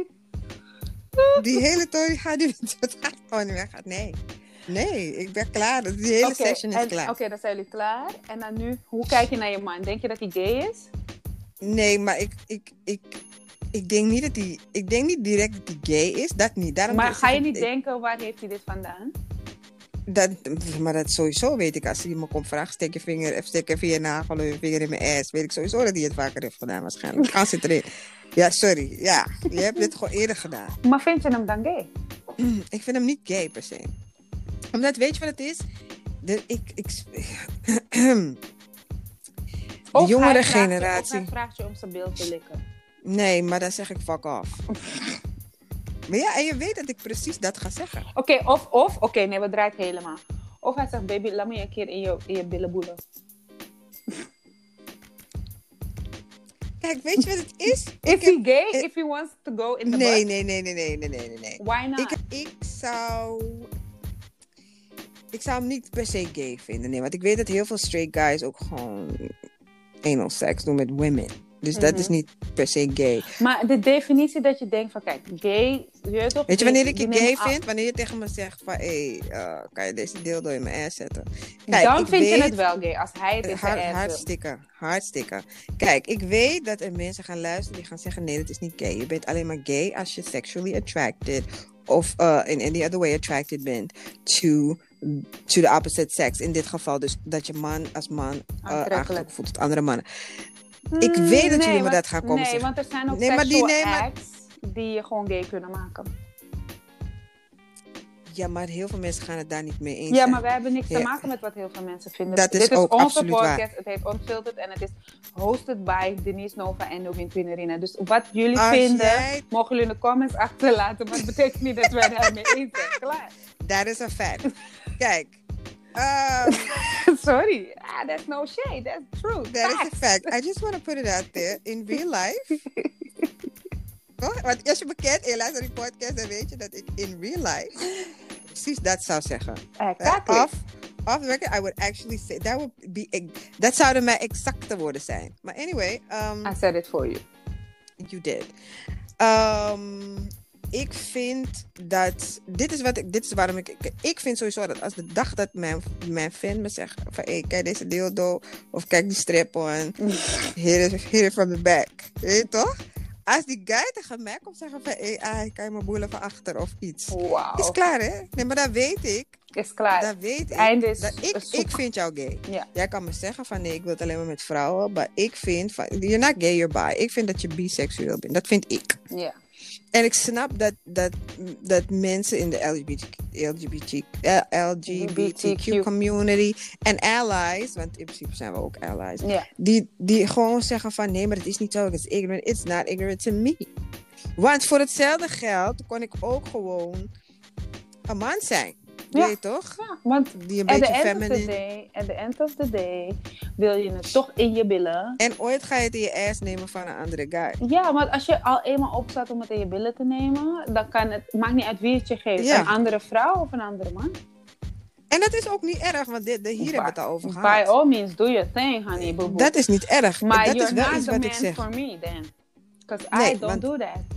Die hele tory gaat niet, het gaat gewoon niet meer. Gaat- Nee. Nee, ik ben klaar. Die hele Oké, session is en- klaar. Oké, dan zijn jullie klaar. En dan nu, hoe kijk je naar je man? Denk je dat hij gay is? Nee, maar ik, ik, ik, ik denk niet dat hij... Ik denk niet direct dat hij gay is. Dat niet. Daarom Maar zeg ga je ik- niet ik- denken, waar heeft hij dit vandaan? Dat, maar dat sowieso weet ik. Als hij me komt vragen, steek je vinger, of steek even je nagel of je vinger in mijn ass. Weet ik sowieso dat hij het vaker heeft gedaan waarschijnlijk. Gaan zit erin. Ja, sorry. Ja, je hebt dit gewoon eerder gedaan. Maar vind je hem dan gay? Ik vind hem niet gay per se. Omdat, weet je wat het is? De, ik, ik, de Of jongere hij vraagt je- generatie. Of hij vraagt je om zijn beeld te likken. Nee, maar dan zeg ik fuck off. Maar ja, en je weet dat ik precies dat ga zeggen. Oké, of, of, oké, nee, we draaien het helemaal. Of hij zegt, baby, laat me je een keer in je, in je billen boelen. Kijk, weet je wat het is? Is he gay? ik- If he wants to go in the Nee, butt? nee, nee, nee, nee, nee, nee, nee. Why not? Ik, ik zou... Ik zou hem niet per se gay vinden. Nee, want ik weet dat heel veel straight guys ook gewoon anal seks doen met women. Dus dat Mhm. is niet per se gay. Maar de definitie dat je denkt van, kijk, gay, je weet toch? Weet je die- wanneer ik die je gay nemen af- vind? Wanneer je tegen me zegt van... Hé, hey, uh, kan je deze dildo in mijn ass zetten? Dan ik vind je weet- het wel gay, als hij het in zijn Hard, ass wil. hartstikke, hartstikke. Kijk, ik weet dat er mensen gaan luisteren die gaan zeggen: nee, dat is niet gay. Je bent alleen maar gay als je sexually attracted of uh, in any other way attracted bent to, to the opposite sex. In dit geval dus dat je man als man uh, Aantrekkelijk. aangetrokken voelt tot andere mannen. Ik weet dat nee, jullie me want- dat gaan komen Nee, zeggen. want er zijn ook Nee, maar die- sexual nee, maar- acts die je gewoon gay kunnen maken. Ja, maar heel veel mensen gaan het daar niet mee eens Ja, zijn. maar wij hebben niks te Ja. maken met wat heel veel mensen vinden. Dat is Dit is ook onze absoluut podcast. waar. Het heet Unfiltered en het is hosted by Denise Nova en Novin Twinnerina. Dus wat jullie Als vinden, jij- mogen jullie in de comments achterlaten. Maar het betekent niet dat wij daarmee eens zijn. Klaar. Dat is een feit. Kijk. Uh, Sorry. Ah, that's no shade. That's true. that is Facts. a fact. I just want to put it out there. In real life. Toch? Want als je me kent en je luistert naar die podcast, dan weet je dat ik in real life precies dat zou zeggen. Exactly. Uh, off, off the record, I would actually say that would be. Dat zouden mijn exacte woorden zijn. Maar anyway, um, I said it for you. you did. Um, ik vind dat dit is wat ik, dit is waarom ik, ik, ik vind sowieso dat als de dag dat mijn, mijn fan me zegt van, hey, kijk deze dildo of kijk die strap on, hit it, hit it from the back, weet je toch? Als die guy tegen mij komt zeggen van, hey, ah, kan je mijn boelen van achter of iets, Wauw. is klaar hè? Nee, maar dat weet ik. Is klaar. Dat weet ik. Einde is Dat ik, is soep. ik vind jou gay. Ja. Jij kan me zeggen van nee, ik wil het alleen maar met vrouwen. Maar ik vind van, you're not gay, you're bi. Ik vind dat je biseksueel bent. Dat vind ik. Ja. En ik snap dat, dat, dat mensen in de L G B T, L G B T, L G B T Q community en allies, want in principe zijn we ook allies, Ja. die, die gewoon zeggen van nee, maar het is niet zo, it's ignorant, it's not ignorant to me. Want voor hetzelfde geld kon ik ook gewoon een man zijn. Ja. Weet je toch? Ja, want Die een at the beetje end of the feminine. day, at the end of the day, wil je het toch in je billen. En ooit ga je het in je ass nemen van een andere guy. Ja, maar als je al eenmaal opstaat om het in je billen te nemen, dan kan het, maakt niet uit wie het je geeft. Ja. Een andere vrouw of een andere man. En dat is ook niet erg, want dit, de, hier hebben we het al over By gehad. all means, do your thing, honey, boo boo. Dat is niet erg. Maar dat you're is wel not iets the wat man ik zeg. for me, then. Because Nee, I don't want- do that.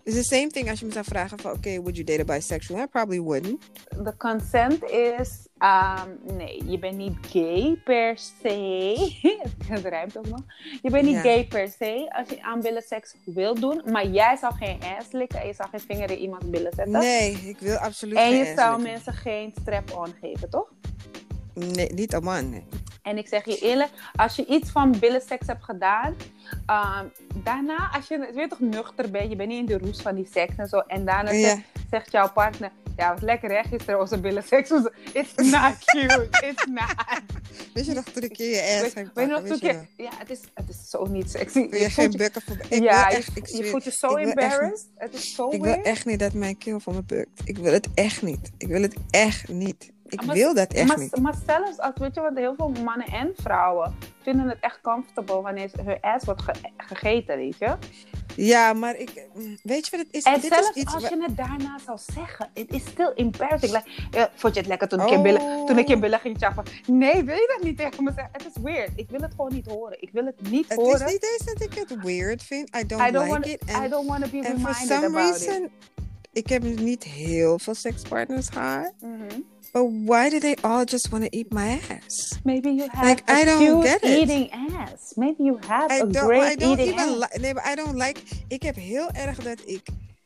It's the same thing als je me zou vragen van, oké, okay, would you date a bisexual? I probably wouldn't. The consent is, um, nee, je bent niet gay per se. Het rijmt ook nog. Je bent niet ja. gay per se als je aan billenseks wil doen. Maar jij zou geen ass likken en je zou geen vinger in iemands billen zetten. Nee, ik wil absoluut en geen je ass zou likken. mensen geen strap-on geven, toch? Nee, niet op man, nee. En ik zeg je eerlijk, als je iets van billenseks hebt gedaan, um, daarna, als je weet toch nuchter bent, je bent niet in de roes van die seks en zo, en daarna ja. zegt, zegt jouw partner, ja, was lekker hè, gisteren onze billenseks, it's not cute, it's not. Weet je nog toen ik je je ass heb Weet je nog toen ik, ja, het is, het is zo niet sexy. Wil je geen bukken voor ik ja, wil echt, je, ik je voelt je zo embarrassed, het is zo Ik weird. wil echt niet dat mijn keel voor me bukt. Ik wil het echt niet. Ik wil het echt niet. Ik maar, wil dat echt maar, niet. Maar zelfs als, weet je wat, heel veel mannen en vrouwen vinden het echt comfortable wanneer hun ass wordt ge- gegeten, weet je. Ja, maar ik, weet je wat het is? En Dit zelfs is iets als wa- je het daarna zou zeggen, het is still embarrassing. Like, uh, vond je het lekker toen ik, Oh. je billen, toen ik je billen ging chappen? Nee, wil je dat niet tegen me zeggen? Het is weird. Ik wil het gewoon niet horen. Ik wil het niet Het horen. is niet eens dat ik het weird vind. I don't, I don't like wanna, it. I don't want to be En for reminded some about reason, it. ik heb niet heel veel sekspartners gehad. Mm-hmm. But why do they all just want to eat my ass? Maybe you have Like, a I don't cute get it. eating ass. Maybe you have I a don't, great I don't eating even ass. li- nee, maar I don't like... Ik heb heel erg dat ik...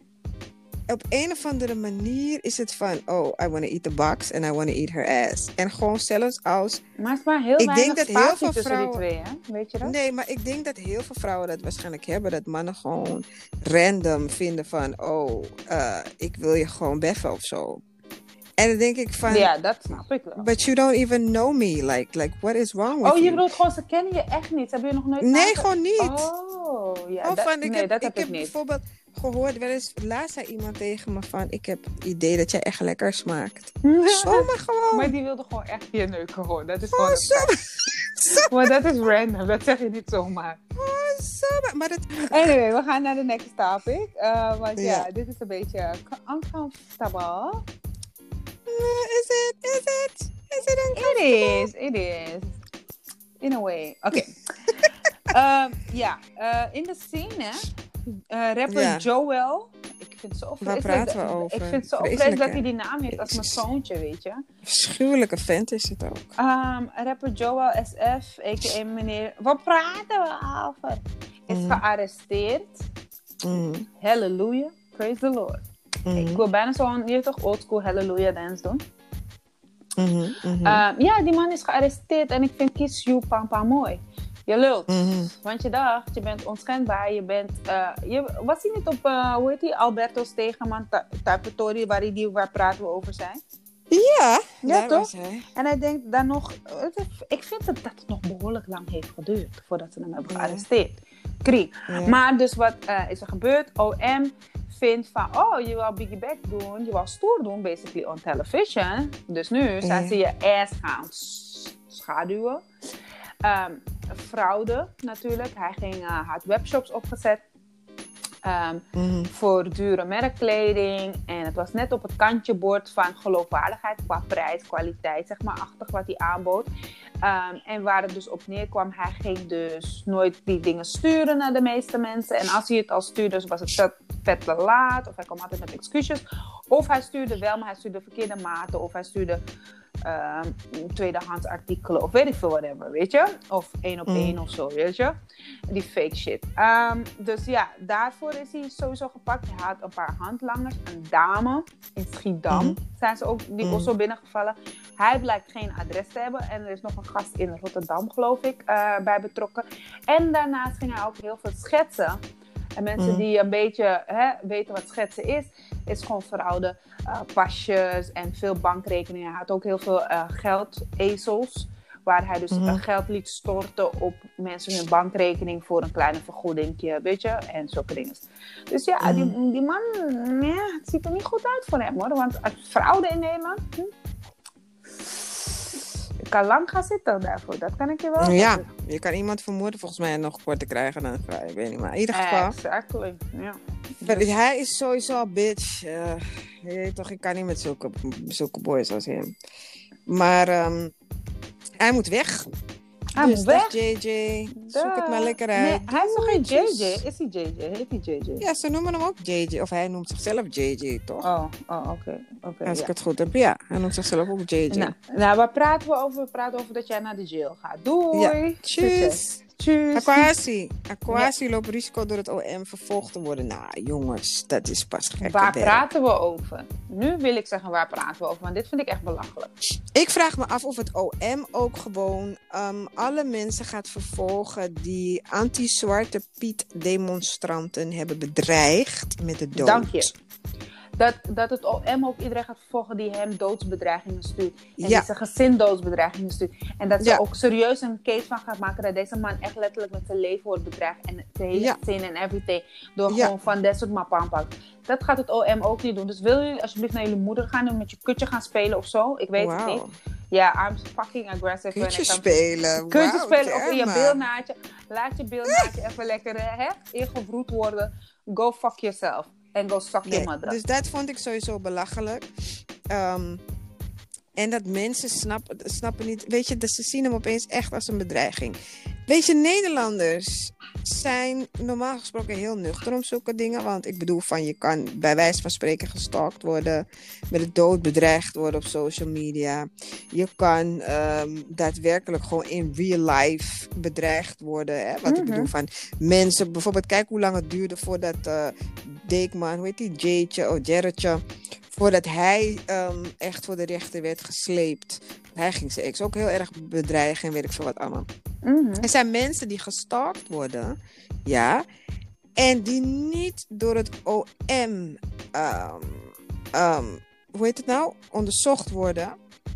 Op een of andere manier is het van... Oh, I want to eat the box and I want to eat her ass. En gewoon zelfs als... Maar het is maar heel Ik weinig denk dat heel spatie veel tussen vrouwen- die twee, hè? Weet je dat? Nee, maar ik denk dat heel veel vrouwen dat waarschijnlijk hebben. Dat mannen gewoon random vinden van... Oh, uh, ik wil je gewoon beffen of zo. En dan denk ik van... Ja, dat snap ik wel. But you don't even know me. Like, like what is wrong with Oh, je you? bedoelt gewoon, ze kennen je echt niet. Ze hebben je nog nooit Nee, nage- gewoon niet. Oh, ja. Oh, dat, van, ik nee, heb, dat ik heb ik heb niet. bijvoorbeeld gehoord, wel eens, laatst zei iemand tegen me van, ik heb het idee dat jij echt lekker smaakt. Zomaar gewoon. Maar die wilde gewoon echt je neuken gewoon. Dat is Oh, gewoon... zomaar. Maar dat is random. Dat zeg je niet zomaar. Oh, zomaar. Maar dat... Anyway, we gaan naar de next topic. Uh, want ja. Ja. dit is een beetje uncomfortable. Uh, is it? Is it? Is it It uncomfortable? is. It is. In a way. Oké. Okay. um, ja, uh, in de scene, uh, rapper Ja. Joel. Ik vind het zo Waar vreselijk. praten we dat- over? Ik vind het zo Vreselijk, vreselijk dat hè? hij die naam heeft als mijn Jezus. zoontje, weet je. Afschuwelijke vent is het ook. Um, rapper Joel S F, a k a meneer... Wat praten we over? Is Mhm. gearresteerd. Mm. Hallelujah. Praise the Lord. Mm. Ik wil bijna zo'n, je weet toch, oldschool Hallelujah dance doen. Mm-hmm. Mm-hmm. Um, ja, die man is gearresteerd en ik vind Kiss You Pampa mooi. Je lult. Mm-hmm. Want je dacht, je bent onschendbaar. Je bent... Uh, je, was hij niet op, uh, hoe heet die? Alberto Stegeman Tapetori, waar, hij die, waar praten we over zijn? Ja, Ja, daar toch? was hij. En hij denkt dan nog... Ik vind dat, dat het nog behoorlijk lang heeft geduurd voordat ze hem hebben Ja. gearresteerd. Krie. Ja. Maar dus wat uh, is er gebeurd? O M vindt van... Oh, je wou Biggie Back doen. Je wou stoer doen, basically, on television. Dus nu zijn Ja. ze je ass gaan s- schaduwen. Um, fraude natuurlijk. Hij ging, uh, had webshops opgezet. Um, Mm-hmm. voor dure merkkleding. En het was net op het kantje bord van geloofwaardigheid qua prijs, kwaliteit, zeg maar, achtig wat hij aanbood. Um, en waar het dus op neerkwam, hij ging dus nooit die dingen sturen naar de meeste mensen. En als hij het al stuurde, dus was het vet, vet te laat. Of hij kwam altijd met excuses. Of hij stuurde wel, maar hij stuurde verkeerde maten. Of hij stuurde um, tweedehands artikelen. Of weet ik veel, whatever, weet je. Of één op Mm. één of zo, weet je. Die fake shit. Um, dus ja, daarvoor is hij sowieso gepakt. Hij had een paar handlangers. Een dame in Schiedam. Mm. Zijn ze ook, die Mm. was zo binnengevallen. Hij blijkt geen adres te hebben. En er is nog een gast in Rotterdam, geloof ik, uh, bij betrokken. En daarnaast ging hij ook heel veel schetsen. En mensen Mm. die een beetje hè, weten wat schetsen is, is gewoon fraude. Uh, pasjes en veel bankrekeningen. Hij had ook heel veel uh, geldezels. Waar hij dus Mhm. uh, geld liet storten op mensen hun bankrekening voor een kleine vergoedingje, weet je, en zulke dingen. Dus ja, Mhm. die, die man, ja, het ziet er niet goed uit voor hem hoor. Want als fraude in Nederland, hm, ik kan lang gaan zitten daarvoor, dat kan ik je wel Ja, zeggen. je kan iemand vermoorden volgens mij en nog korter krijgen dan vrij. Ik weet niet, maar in ieder geval. Exactly, ja. Maar hij is sowieso een bitch. Uh, je weet toch, ik kan niet met zulke, zulke boys als hem. Maar um, hij moet weg. Hij Dus moet dag weg. J J. Zoek Duh. het maar lekker Nee, uit. hij is toch geen J J? Doei. Is hij J J? Heet hij J J? Ja, ze noemen hem ook J J. Of hij noemt zichzelf J J, toch? Oh, oh oké. Okay. Okay, Als ja. ik het goed heb, ja. Hij noemt zichzelf ook J J. Nou, nou, waar praten we over? We praten over dat jij naar de jail gaat. Doei! Ja. Tjus! Tjus! Aquasi. Aquasi ja. loopt risico door het O M vervolgd te worden. Nou, jongens, dat is pas gek. Waar praten we over? Nu wil ik zeggen, waar praten we over? Want dit vind ik echt belachelijk. Ik vraag me af of het O M ook gewoon um, alle mensen gaat vervolgen die anti-Zwarte Piet demonstranten hebben bedreigd met de dood. Dank je. Dat, dat het O M ook iedereen gaat vervolgen die hem doodsbedreigingen stuurt. En ja. die zijn gezin doodsbedreigingen stuurt. En dat ze ja. ook serieus een case van gaat maken dat deze man echt letterlijk met zijn leven wordt bedreigd. En het hele ja. gezin en everything. Door ja. gewoon van dat soort mappen aanpakken. Dat gaat het O M ook niet doen. Dus wil jullie alsjeblieft naar jullie moeder gaan en met je kutje gaan spelen of zo? Ik weet wow. het niet. Ja, I'm fucking aggressive. Kutje spelen. Kutje wow, spelen of in je man. beeldnaadje. Laat je beeldnaadje even lekker hè, ingevroed worden. Go fuck yourself. En go suck your mother. Dus dat vond ik sowieso belachelijk. Um, en dat mensen snappen, snappen niet... Weet je, dat ze zien hem opeens echt als een bedreiging. Weet je, Nederlanders zijn normaal gesproken heel nuchter om zulke dingen. Want ik bedoel van, je kan bij wijze van spreken gestalkt worden. Met de dood bedreigd worden op social media. Je kan um, daadwerkelijk gewoon in real life bedreigd worden. Hè? Wat mm-hmm. ik bedoel van mensen... Bijvoorbeeld, kijk hoe lang het duurde voordat uh, Deekman, hoe heet die, Jaytje, oh Gerritje... Voordat hij um, echt voor de rechter werd gesleept. Hij ging zijn ex ook heel erg bedreigen en weet ik veel wat allemaal. Mm-hmm. Er zijn mensen die gestalkt worden. Ja. En die niet door het O M... Um, um, hoe heet het nou? Onderzocht worden.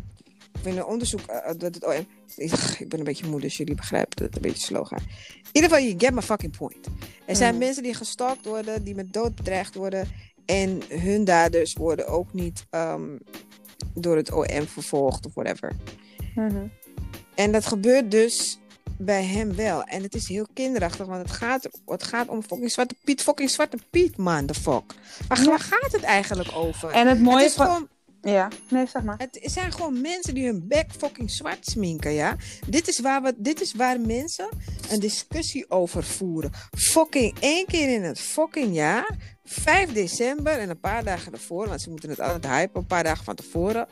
Of in een onderzoek... Uh, dat het O M... Ik ben een beetje moe, dus jullie begrijpen dat het een beetje slow gaat. In ieder geval, you get my fucking point. Er zijn mm. mensen die gestalkt worden, die met dood bedreigd worden... En hun daders worden ook niet um, door het O M vervolgd of whatever. Mm-hmm. En dat gebeurt dus bij hem wel. En het is heel kinderachtig, want het gaat, het gaat om fucking Zwarte Piet. Fucking Zwarte Piet, man, the fuck. Maar ja. waar gaat het eigenlijk over? En het mooie het is van... gewoon... Ja, nee, zeg maar. Het zijn gewoon mensen die hun bek fucking zwart sminken, ja. Dit is waar, we, dit is waar mensen een discussie over voeren. Fucking één keer in het fucking jaar... vijf december en een paar dagen ervoor, want ze moeten het altijd hypen, een paar dagen van tevoren.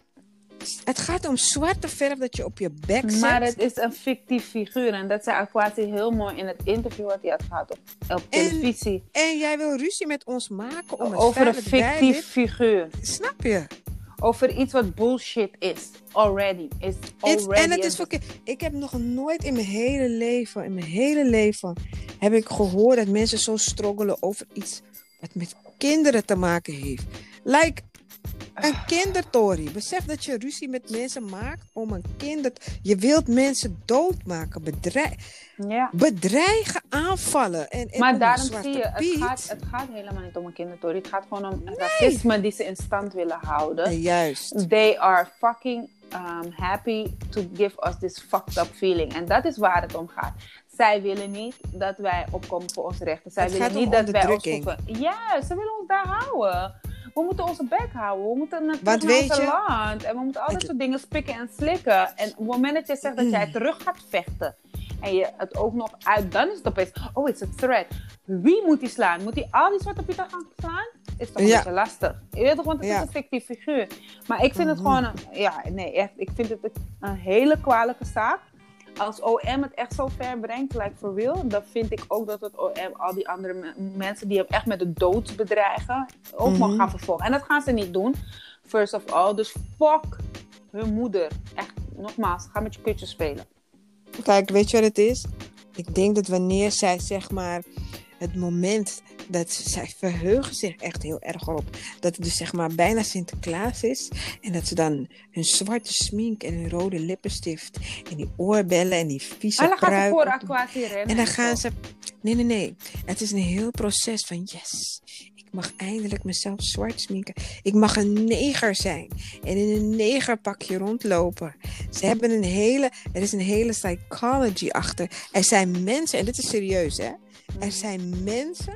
Het gaat om zwarte verf dat je op je bek zet. Maar het is een fictief figuur en dat zei Aquati heel mooi in het interview wat hij had gehad op, op televisie. En, en jij wil ruzie met ons maken om het over een fictief dit... figuur. Snap je? Over iets wat bullshit is. Already. Is already en het is fucking... Ik heb nog nooit in mijn hele leven, in mijn hele leven, heb ik gehoord dat mensen zo struggelen over iets wat met kinderen te maken heeft. Like, een kindertory. Besef dat je ruzie met mensen maakt om een kinder... Je wilt mensen doodmaken, bedreigen, ja. bedreigen aanvallen. En, en maar daarom zie je, het gaat, het gaat helemaal niet om een kindertory. Het gaat gewoon om nee. racisme die ze in stand willen houden. En juist. They are fucking um, happy to give us this fucked up feeling. En dat is waar het om gaat. Zij willen niet dat wij opkomen voor onze rechten. Zij het willen niet dat wij ons hoeven... Ja, ze willen ons daar houden. We moeten onze bek houden. We moeten naar ons land. En we moeten al dat soort dingen spikken en slikken. En op het moment dat je zegt dat jij terug gaat vechten... en je het ook nog uit... dan is het opeens... oh, it's a threat. Wie moet die slaan? Moet die al die Zwarte Pieten gaan slaan? Is toch een ja. beetje lastig. Je weet toch, want het ja. is een fictief figuur. Maar ik vind mm-hmm. het gewoon... Een, ja, nee, echt. Ik vind het een hele kwalijke zaak. Als O M het echt zo ver brengt, like for real, dan vind ik ook dat het O M al die andere me- mensen die hem echt met de dood bedreigen, ook mm-hmm. mag gaan vervolgen. En dat gaan ze niet doen, first of all. Dus fuck hun moeder. Echt, nogmaals, ga met je kutje spelen. Kijk, weet je wat het is? Ik denk dat wanneer zij, zeg maar, het moment dat zij verheugen zich echt heel erg op. Dat het dus zeg maar bijna Sinterklaas is. En dat ze dan hun zwarte smink en hun rode lippenstift. En die oorbellen en die vieze pruik. En dan gaan ze voor Aquati rennen. En dan gaan ze... Nee, nee, nee. Het is een heel proces van yes. Ik mag eindelijk mezelf zwart sminken. Ik mag een neger zijn. En in een negerpakje rondlopen. Ze hebben een hele... Er is een hele psychology achter. Er zijn mensen... En dit is serieus, hè. Er zijn mensen...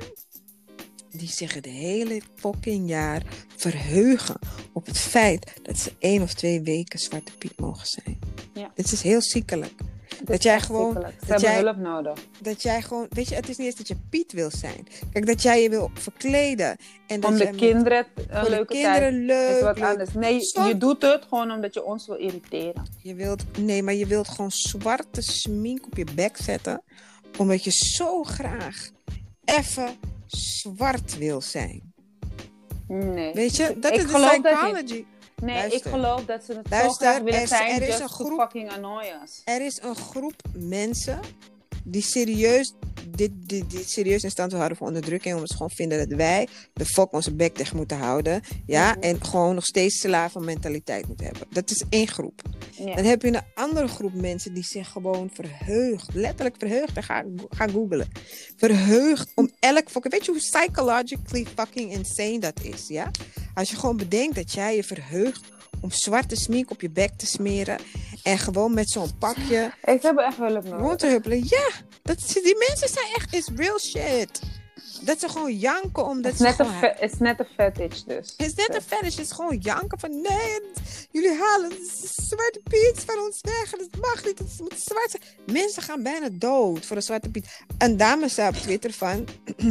die zich het hele fucking jaar verheugen op het feit dat ze één of twee weken Zwarte Piet mogen zijn. Ja. Dit is heel ziekelijk. Dat jij gewoon... Ze dat hebben jij, hulp nodig. Dat jij gewoon... Weet je, het is niet eens dat je Piet wil zijn. Kijk, dat jij je wil verkleden. En dat Om de jij kinderen met, een voor leuke de kinderen tijd leuk, is wat leuk. anders. Nee, Zo, je doet het gewoon omdat je ons wil irriteren. je wilt, nee, maar je wilt gewoon zwarte smink op je bek zetten. Omdat je zo graag even zwart wil zijn. Nee. Weet je, dat Ik is de geloof dat psychology. Nee, Luister. ik geloof dat ze het Luister, zo graag willen er- zijn, er is just een to groep- fucking annoy us. Er is een groep mensen die serieus dit, dit, dit serieus in stand wil houden voor onderdrukking, omdat ze gewoon vinden dat wij de fuck onze bek dicht moeten houden, ja, Mhm. en gewoon nog steeds slavenmentaliteit moeten hebben. Dat is één groep. Ja. Dan heb je een andere groep mensen die zich gewoon verheugt, letterlijk verheugt, en ga, ga googlen, verheugt om elk fucking, weet je hoe psychologically fucking insane dat is, ja? Als je gewoon bedenkt dat jij je verheugt om zwarte smink op je bek te smeren en gewoon met zo'n pakje Ik heb echt hulp nodig. rond te huppelen. Ja, dat, is- die mensen zijn echt, is real shit. Dat ze gewoon janken omdat Het is ze net een gewoon... fe- het is net een fetish dus. Het is net een fetish, het is gewoon janken van nee, het- jullie halen de zwarte piet van ons weg en het mag niet, het moet zwart zijn. Mensen gaan bijna dood voor een zwarte piet. Een dame zei op Twitter van,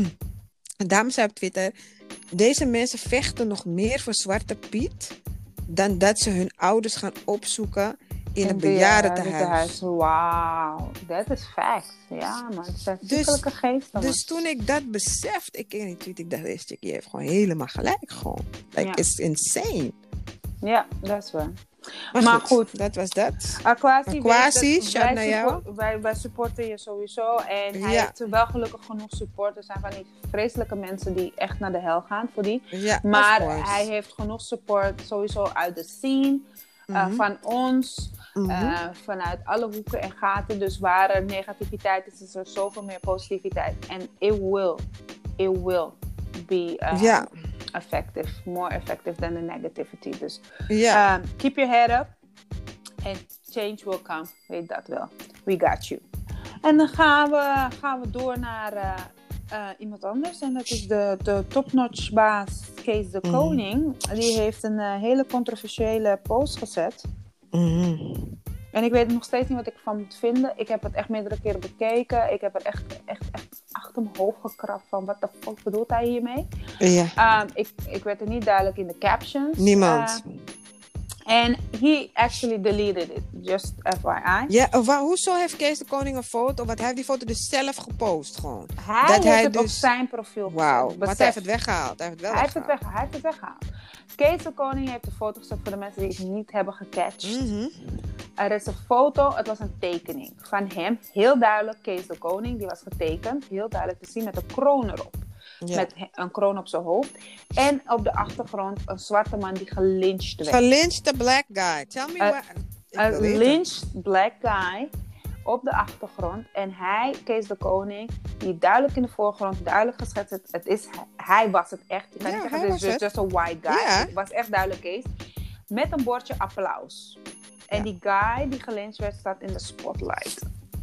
een dame zei op Twitter, deze mensen vechten nog meer voor zwarte piet dan dat ze hun ouders gaan opzoeken in een bejaardentehuis. Wauw, dat is fact. Ja, man. Het zijn Dus- ziekelijke geesten. man. Dus toen ik dat besefte, ik ken die tweet, ik dacht, deze chick, je heeft gewoon helemaal gelijk gewoon. Like, Ja. it's insane. Ja, dat is waar. Maar, Maar goed, goed. dat was dat. Aquasi, Aquasi, weet dat shout wij, naar jou. support- wij, wij supporten je sowieso. En hij Ja. heeft wel gelukkig genoeg support. Er zijn van die vreselijke mensen die echt naar de hel gaan voor die. Ja, of Maar course. hij heeft genoeg support sowieso uit de scene. uh, Mhm. van ons. Mhm. uh, vanuit alle hoeken en gaten. Dus waar er negativiteit is, is er zoveel meer positiviteit. En it will, it will be uh, Ja. effective. More effective than the negativity. Dus Ja. um, keep your head up. And change will come. Weet dat wel. We got you. En dan gaan we, gaan we door naar uh, uh, iemand anders. En dat is de, de topnotch baas Kees de Mhm. Koning. Die heeft een uh, hele controversiële post gezet. Mhm. En ik weet nog steeds niet wat ik ervan moet vinden. Ik heb het echt meerdere keren bekeken. Ik heb er echt, echt, echt achter mijn hoofd gekrapt van wat de fuck bedoelt hij hiermee. Ja. Um, ik, ik werd er niet duidelijk in de captions. Niemand. Uh, En he actually deleted it, just F Y I. Ja, of waar, hoezo heeft Kees de Koning een foto? Want hij heeft die foto dus zelf gepost gewoon. Hij Dat heeft hij het op dus- zijn profiel Wauw, gezet. maar hij Besef. heeft het weggehaald. Hij heeft het wel Hij heeft het, weggehaald. weg, hij heeft het weggehaald. Kees de Koning heeft de foto gezet voor de mensen die het niet hebben gecatcht. Mhm. Er is een foto, het was een tekening van hem. Heel duidelijk, Kees de Koning, die was getekend. Heel duidelijk te zien met een kroon erop. Ja. Met he- een kroon op zijn hoofd. En op de achtergrond een zwarte man die gelyncht werd. Gelincht the black guy. Tell me Eh, what... Ik wil Een weten. lynched black guy op de achtergrond. En hij, Kees de Koning, die duidelijk in de voorgrond, duidelijk geschetst het. Het is, hij was het echt. Ik kan Ja, niet zeggen, hij het is was just, just a white guy. Ja. Het was echt duidelijk Kees. Met een bordje applaus. En Ja. die guy die gelyncht werd, staat in de spotlight.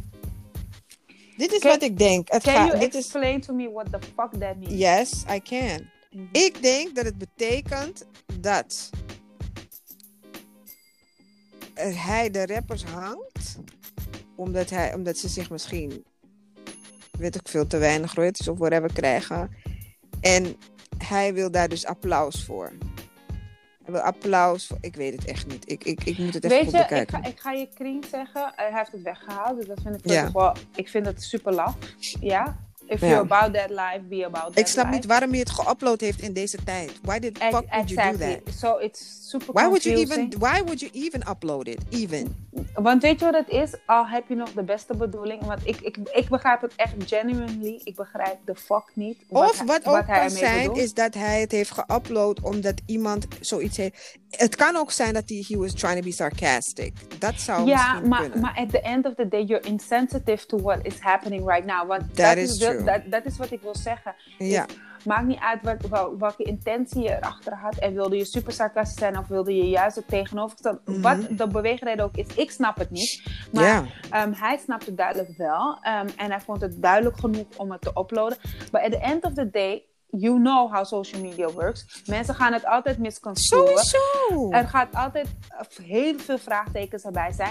Dit is Can- wat ik denk. Het Can gaat, you dit is... explain to me what the fuck that means? Yes, I can. Mhm. Ik denk dat het betekent dat er- hij de rappers hangt, omdat, hij, omdat ze zich misschien, weet ik veel, te weinig royalties of whatever krijgen. En hij wil daar dus applaus voor. Hij wil applaus voor, ik weet het echt niet. Ik, ik, ik moet het even Weet goed je, ik bekijken. ga, ik ga je kring zeggen. Hij heeft het weggehaald. Dus dat vind ik Ja. toch wel. Ik vind het super laf. Ja. If Ja. you're about that life, be about that Ik snap life. niet waarom hij het geüpload heeft in deze tijd. Why the Ex- fuck would you do exactly. that? So it's super Why would you confusing. even, why would you even upload it? Even. Want weet je wat het is? Al heb je nog de beste bedoeling. Want ik, ik, ik begrijp het echt genuinely. Ik begrijp de fuck niet. Of hij- wat ook hij kan ermee zijn, bedoelt. is dat hij het heeft geüpload omdat iemand zoiets heeft. Het kan ook zijn dat hij he was trying to be sarcastic. Dat zou Ja, misschien maar, kunnen. maar at the end of the day, you're insensitive to what is happening right now. Want That dat is is, wil- true. dat, dat is wat ik wil zeggen. Ja. Is, maakt niet uit wat, wel- welke intentie je erachter had. En wilde je super sarcastisch zijn of wilde je juist het tegenovergestelde. Mhm. Wat de beweegreden ook is, ik snap het niet. Maar Ja. um, hij snapt het duidelijk wel. Um, en hij vond het duidelijk genoeg om het te uploaden. But at the end of the day, you know how social media works. Mensen gaan het altijd misconstrueren. Sowieso. Er gaat altijd uh, heel veel vraagtekens erbij zijn.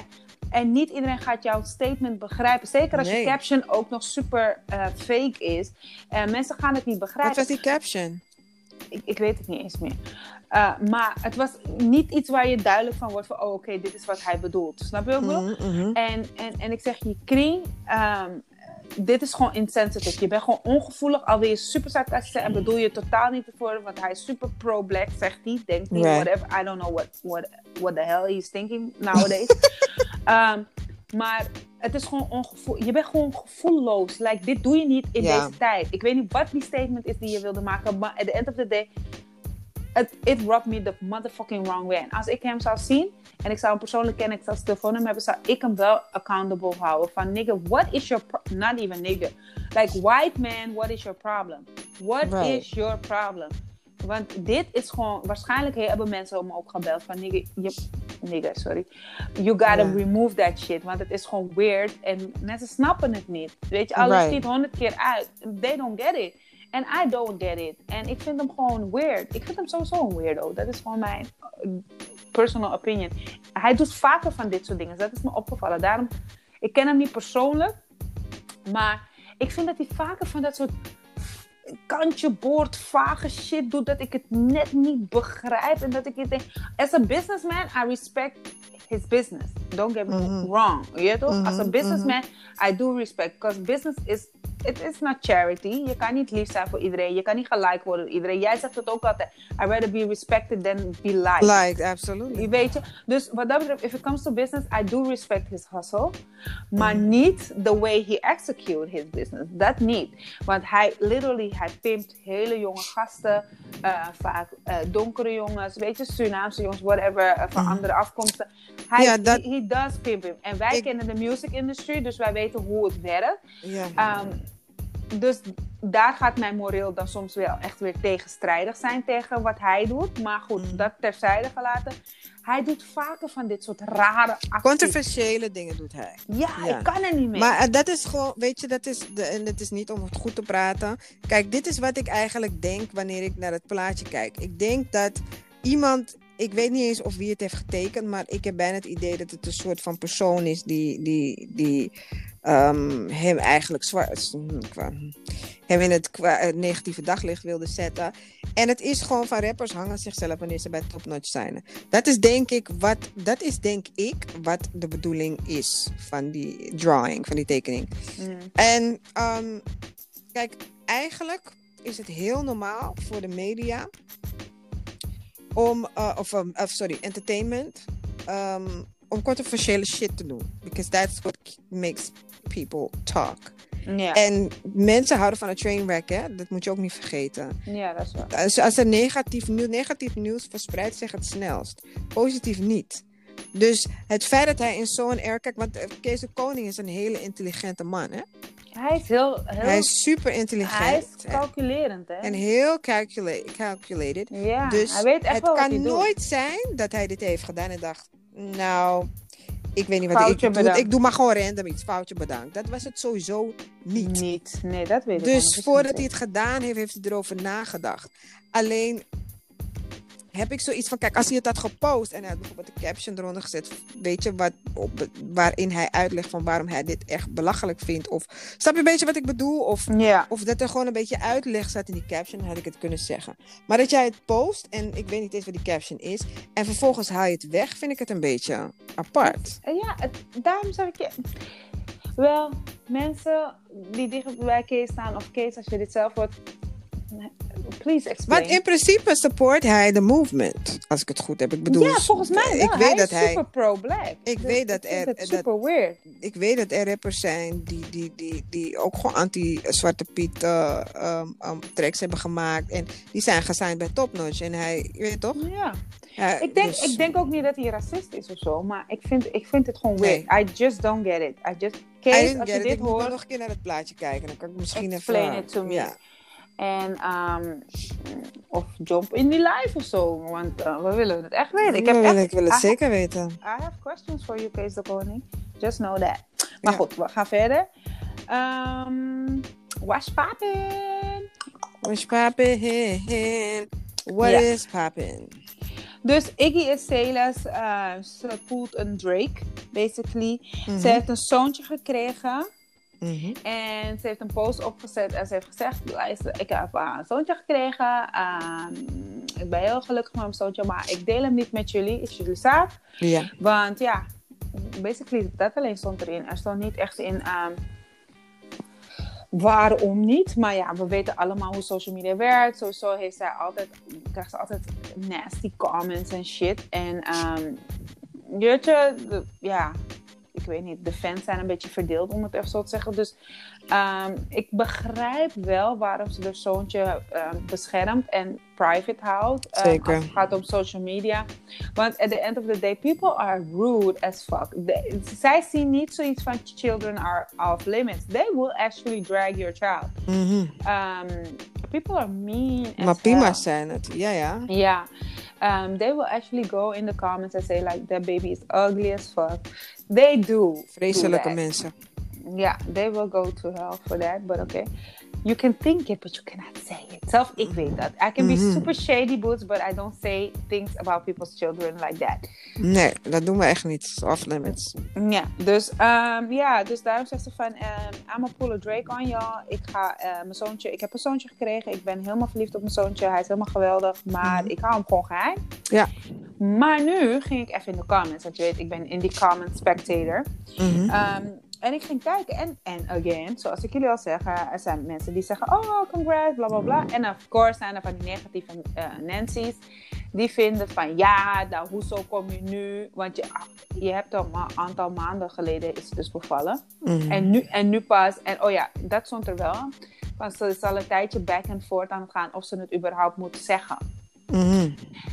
En niet iedereen gaat jouw statement begrijpen. Zeker als Nee. je caption ook nog super uh, fake is. Uh, mensen gaan het niet begrijpen. Wat was die caption? Ik, ik weet het niet eens meer. Uh, maar het was niet iets waar je duidelijk van wordt van... oh, oké, okay, dit is wat hij bedoelt. Snap je wat ik bedoel? Mm-hmm, mm-hmm. En, en, en ik zeg je, Kring... Um, dit is gewoon insensitive. Je bent gewoon ongevoelig. Al wil je super sarcastisch en bedoel je totaal niet ervoor. Want hij is super pro-black, zegt hij. Denkt hij, right. whatever. I don't know what, what, what the hell he's thinking nowadays. um, maar het is gewoon ongevoelig. Je bent gewoon gevoelloos. Like, dit doe je niet in ja. deze tijd. Ik weet niet wat die statement is die je wilde maken. Maar at the end of the day... It, it rubbed me the motherfucking wrong way. En als ik hem zou zien... En ik zou hem persoonlijk kennen, ik zou zijn telefoonnummer hebben, zou ik hem wel accountable houden. Van, nigga, what is your pro- not even nigga. Like, white man, what is your problem? What right. is your problem? Want dit is gewoon, waarschijnlijk hebben mensen hem ook gebeld van, nigga, je, nigga, sorry. You gotta yeah. remove that shit, want het is gewoon weird. En mensen snappen het niet. Weet je, alles right. ziet honderd keer uit. They don't get it. And I don't get it. En ik vind hem gewoon weird. Ik vind hem sowieso een weirdo. Dat is gewoon mijn... personal opinion. Hij doet vaker van dit soort dingen. Dat is me opgevallen. Daarom, ik ken hem niet persoonlijk. Maar ik vind dat hij vaker van dat soort kantje boord, vage shit doet. Dat ik het net niet begrijp. En dat ik het denk... As a businessman, I respect his business. Don't get me mm-hmm. wrong. Je toch? Mm-hmm. As a businessman, mm-hmm. I do respect. Because business is... It is not charity. Je kan niet lief zijn voor iedereen. Je kan niet gelijk worden door iedereen. Jij zegt het ook altijd. I rather be respected than be liked. Liked, absolutely. Weet je? Dus wat dat betreft, if it comes to business, I do respect his hustle. Maar mm. niet the way he execute his business. Dat niet. Want hij, literally, hij pimpt hele jonge gasten. Uh, vaak uh, donkere jongens. Weet je, Surinaamse jongens, whatever. Uh, van mm. andere afkomsten. Hij, ja, dat... he, he does pimp him. En wij ik... kennen de music industry. Dus wij weten hoe het werkt. Ja. Um, Dus daar gaat mijn moreel dan soms wel echt weer tegenstrijdig zijn tegen wat hij doet. Maar goed, mm. dat terzijde gelaten. Hij doet vaker van dit soort rare acties. Controversiële dingen doet hij. Ja, ja. ik kan er niet mee. Maar uh, dat is gewoon, weet je, dat is de, en het is niet om het goed te praten. Kijk, dit is wat ik eigenlijk denk wanneer ik naar het plaatje kijk. Ik denk dat iemand... Ik weet niet eens of wie het heeft getekend, maar ik heb bijna het idee dat het een soort van persoon is die, die, die um, hem eigenlijk zwart, hem in het kwa- negatieve daglicht wilde zetten. En het is gewoon van rappers hangen zichzelf wanneer ze bij Top Notch zijn. Dat is denk ik wat, dat is denk ik wat de bedoeling is van die drawing, van die tekening. Mm. En um, kijk, eigenlijk is het heel normaal voor de media om, uh, of, um, uh, sorry, entertainment, um, om controversiële shit te doen. Because that's what makes people talk. Ja. En mensen houden van een trainwreck, hè? Dat moet je ook niet vergeten. Ja, dat is waar. Als, als er negatief, nieuw, negatief nieuws verspreidt zich het snelst. Positief niet. Dus het feit dat hij in zo'n air... Kijk, want Kees de Koning is een hele intelligente man, hè? Hij is heel... heel hij is super intelligent. Hij is calculerend, hè? En heel calcula- calculated. Ja, dus hij weet echt het wel wat kan hij nooit doet. zijn dat hij dit heeft gedaan en dacht... Nou, ik weet niet wat Foutje ik doe. bedankt. Ik doe maar gewoon random iets. Foutje bedankt. Dat was het sowieso niet. Niet. Nee, dat weet ik Dus niet. voordat hij het gedaan heeft, heeft hij erover nagedacht. Alleen heb ik zoiets van, kijk, als hij het had gepost en hij had bijvoorbeeld een caption eronder gezet, weet je, wat, op, waarin hij uitlegt van waarom hij dit echt belachelijk vindt. Of, snap je een beetje wat ik bedoel? Of, ja. of dat er gewoon een beetje uitleg zat in die caption, had ik het kunnen zeggen. Maar dat jij het post, en ik weet niet eens wat die caption is, en vervolgens haal je het weg, vind ik het een beetje apart. Ja, het, daarom zeg ik je... Wel, mensen die dicht bij Kees staan, of Kees, als je dit zelf hoort, please explain. Want in principe support hij de movement, als ik het goed heb. Ik bedoel, ja, volgens mij wel. Ik weet hij dat is hij, super pro-black. Ik dus weet dat ik er... het super dat, weird. Ik weet dat er rappers zijn die, die, die, die ook gewoon anti-Zwarte Piet uh, um, um, tracks hebben gemaakt. En die zijn gesigned bij Top Notch. En hij, je weet toch? Ja. Ja, ik, denk, dus... ik denk ook niet dat hij racist is of zo. Maar ik vind, ik vind het gewoon weird. Nee. I just don't get it. I just... Kees, als je dit ik hoort... Ik moet nog een keer naar het plaatje kijken. Dan kan ik misschien explain even... it to me. Ja. En, um, of jump in die live of zo. Want uh, we willen het echt weten. Ik, heb we echt, willen, ik wil het I zeker have, weten. I have questions for you, Kees de Koning. Just know that. Maar ja. goed, we gaan verder. Um, what's poppin'? What's poppin'? What ja. is poppin'? Dus Iggy Azalea, uh, ze poelt een Drake, basically. Mm-hmm. Ze heeft een zoontje gekregen. Mm-hmm. En ze heeft een post opgezet en ze heeft gezegd, luister, ik heb uh, een zoontje gekregen. Um, ik ben heel gelukkig met mijn zoontje, maar ik deel hem niet met jullie. Is jullie zaak? Ja. Want ja, basically, dat alleen stond erin. Er stond niet echt in um, waarom niet. Maar ja, we weten allemaal hoe social media werkt. Sowieso heeft zij altijd, krijgt ze altijd nasty comments en shit. En um, weet je, de, ja... Ik weet niet, de fans zijn een beetje verdeeld, om het even zo te zeggen. Dus um, ik begrijp wel waarom ze haar zoontje um, beschermt en private houdt. Um, Zeker. Als het gaat om social media. Want at the end of the day, people are rude as fuck. They, zij zien niet zoiets van children are off limits. They will actually drag your child. Mm-hmm. Um, people are mean as Maar prima's hell. zijn het, ja ja. Ja. Um, they will actually go in the comments and say like, that baby is ugly as fuck. They do. Vreselijke do mensen. Yeah, they will go to hell for that, but okay. You can think it, but you cannot say it. Zelf, ik weet dat. I can Mm-hmm. be super shady boots, but I don't say things about people's children like that. Nee, dat doen we echt niet. Off limits. Ja, dus, um, ja, dus daarom zegt ze van, um, I'm a pull a Drake on y'all. Ik ga, uh, mijn zoontje, ik heb een zoontje gekregen. Ik ben helemaal verliefd op mijn zoontje. Hij is helemaal geweldig, maar Mm-hmm. ik hou hem gewoon geheim. Ja. Maar nu ging ik even in de comments. Want je weet, ik ben in die comment spectator. Mm-hmm. Um, en ik ging kijken. En, en again, zoals ik jullie al zeg. Er zijn mensen die zeggen, oh, congrats, bla bla bla. En of course zijn er van die negatieve uh, Nancy's. Die vinden van, ja, nou, hoezo kom je nu? Want je, je hebt al een aantal maanden geleden is dus bevallen. Mm-hmm. En, nu, en nu pas. En oh ja, dat stond er wel. Want ze is al een tijdje back and forth aan het gaan. Of ze het überhaupt moet zeggen. Mm-hmm.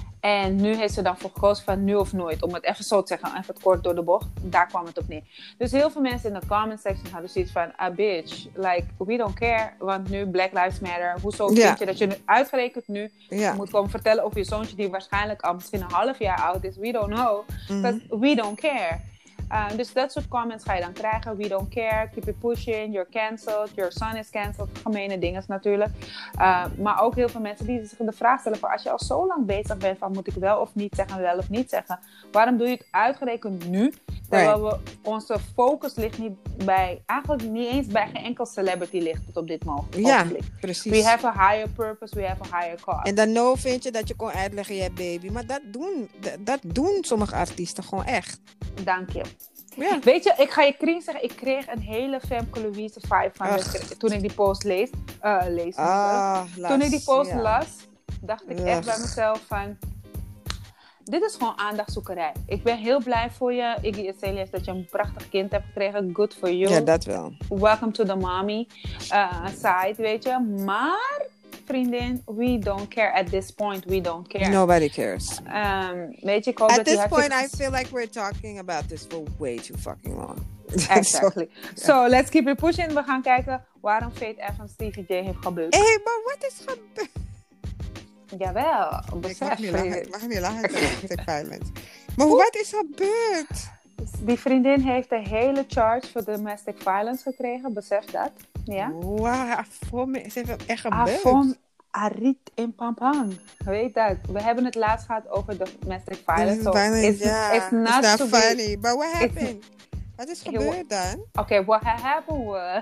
En nu heeft ze dan voor gekozen van nu of nooit. Om het even zo te zeggen, even het kort door de bocht. Daar kwam het op neer. Dus heel veel mensen in de comment section hadden zoiets van, ah bitch, like, we don't care. Want nu Black Lives Matter. Hoezo Ja. vind je dat je nu uitgerekend nu Ja. moet komen vertellen over je zoontje die waarschijnlijk al misschien een half jaar oud is. We don't know. Because Mhm. we don't care. Uh, dus dat soort comments ga je dan krijgen. We don't care, keep it pushing, you're cancelled, your son is cancelled. Gemene dingen natuurlijk. Uh, maar ook heel veel mensen die zich de vraag stellen van, als je al zo lang bezig bent van, moet ik wel of niet zeggen, wel of niet zeggen. Waarom doe je het uitgerekend nu? Terwijl we, onze focus ligt niet bij, eigenlijk niet eens bij geen enkel celebrity ligt tot op dit moment. Ja, precies. We have a higher purpose, we have a higher cause. En dan nou vind je dat je kon uitleggen, je hebt baby. Maar dat doen, dat, dat doen sommige artiesten gewoon echt. Dank je. Ja. Weet je, ik ga je Krien zeggen, ik kreeg een hele Femke Louise vibe van Ach. de, toen ik die post lees. Uh, lees Ah, toen ik die post ja. las, dacht ik Ugh. echt bij mezelf van, dit is gewoon aandachtzoekerij. Ik ben heel blij voor je, Iggy Azalea, dat je een prachtig kind hebt gekregen. Good for you. Ja, dat wel. Welcome to the mommy uh, side, weet je. Maar, vriendin, we don't care at this point. We don't care. Nobody cares. Um, weet je, ik hoop At dat this je point, hebt- I feel like we're talking about this for way too fucking long. Exactly. So, let's keep it pushing. We gaan kijken waarom Faith Evans Stevie J heeft gebeurd. Hé, hey, maar wat is gebeurd? Jawel, Ik besef. mag niet lachen, ik mag niet lachen tegen violence. Maar wat is gebeurd? Die vriendin heeft de hele charge voor domestic violence gekregen. Besef dat. Ja. Wauw, voor me is het echt gebeurd. Avon Arit in Pampang. Weet dat. We hebben het laatst gehad over domestic violence. So Violence, it's, ja. it's not, It's not to be- funny. But what happened? Wat is gebeurd dan? Okay, what had happened was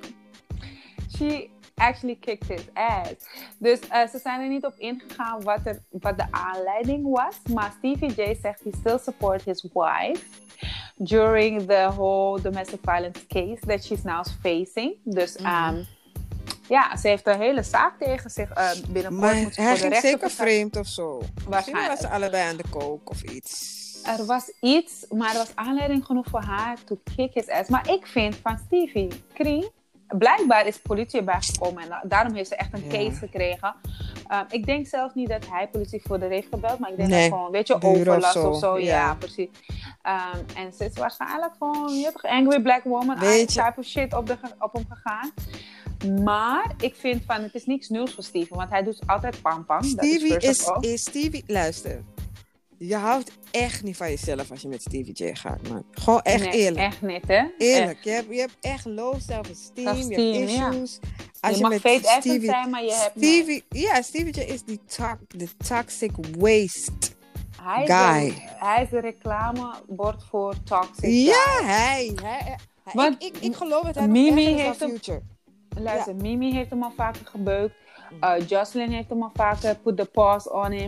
she actually kicked his ass. Dus uh, ze zijn er niet op ingegaan wat, er, wat de aanleiding was. Maar Stevie J zegt he still support his wife during the whole domestic violence case that she's now facing. Dus Mhm. um, ja, ze heeft een hele zaak tegen zich uh, binnenkort. Maar moet ze hij voor de ging rechter zeker verschijnen. vreemd of zo. Misschien Waarschijnlijk. was ze allebei aan de coke of iets. Er was iets, maar er was aanleiding genoeg voor haar to kick his ass. Maar ik vind van Stevie Krien, blijkbaar is politie erbij gekomen en da- daarom heeft ze echt een Ja. case gekregen. Um, ik denk zelf niet dat hij politie voor de heeft gebeld, maar ik denk Nee, dat gewoon, weet je, buren of overlast zo, of zo. Ja, ja. precies. Um, en ze is waarschijnlijk gewoon, je hebt toch angry black woman, Weet je- type of shit op, de, ge- op hem gegaan. Maar ik vind van, het is niks nieuws voor Steven, want hij doet altijd pam pam. Stevie dat is, is, first of all. is Stevie, luister. Je houdt echt niet van jezelf als je met Stevie J gaat, man. Gewoon echt Nee, eerlijk. Echt niet, hè? Eerlijk. Je hebt, je hebt echt low self-esteem. Je Self-esteem, hebt ja. issues. Je mag Faith Evans zijn, maar je hebt... Stevie, ja, Stevie J is die, to- de toxic waste. hij is, guy. de, hij is de reclamebord voor toxic. Ja, hij. hij, hij Want ik, ik, ik geloof dat hij Mimi nog ergens heeft dan hem- future. Luister, Mimi heeft hem al vaker gebeukt. Uh, Jocelyn heeft hem al vaker put the pause on him.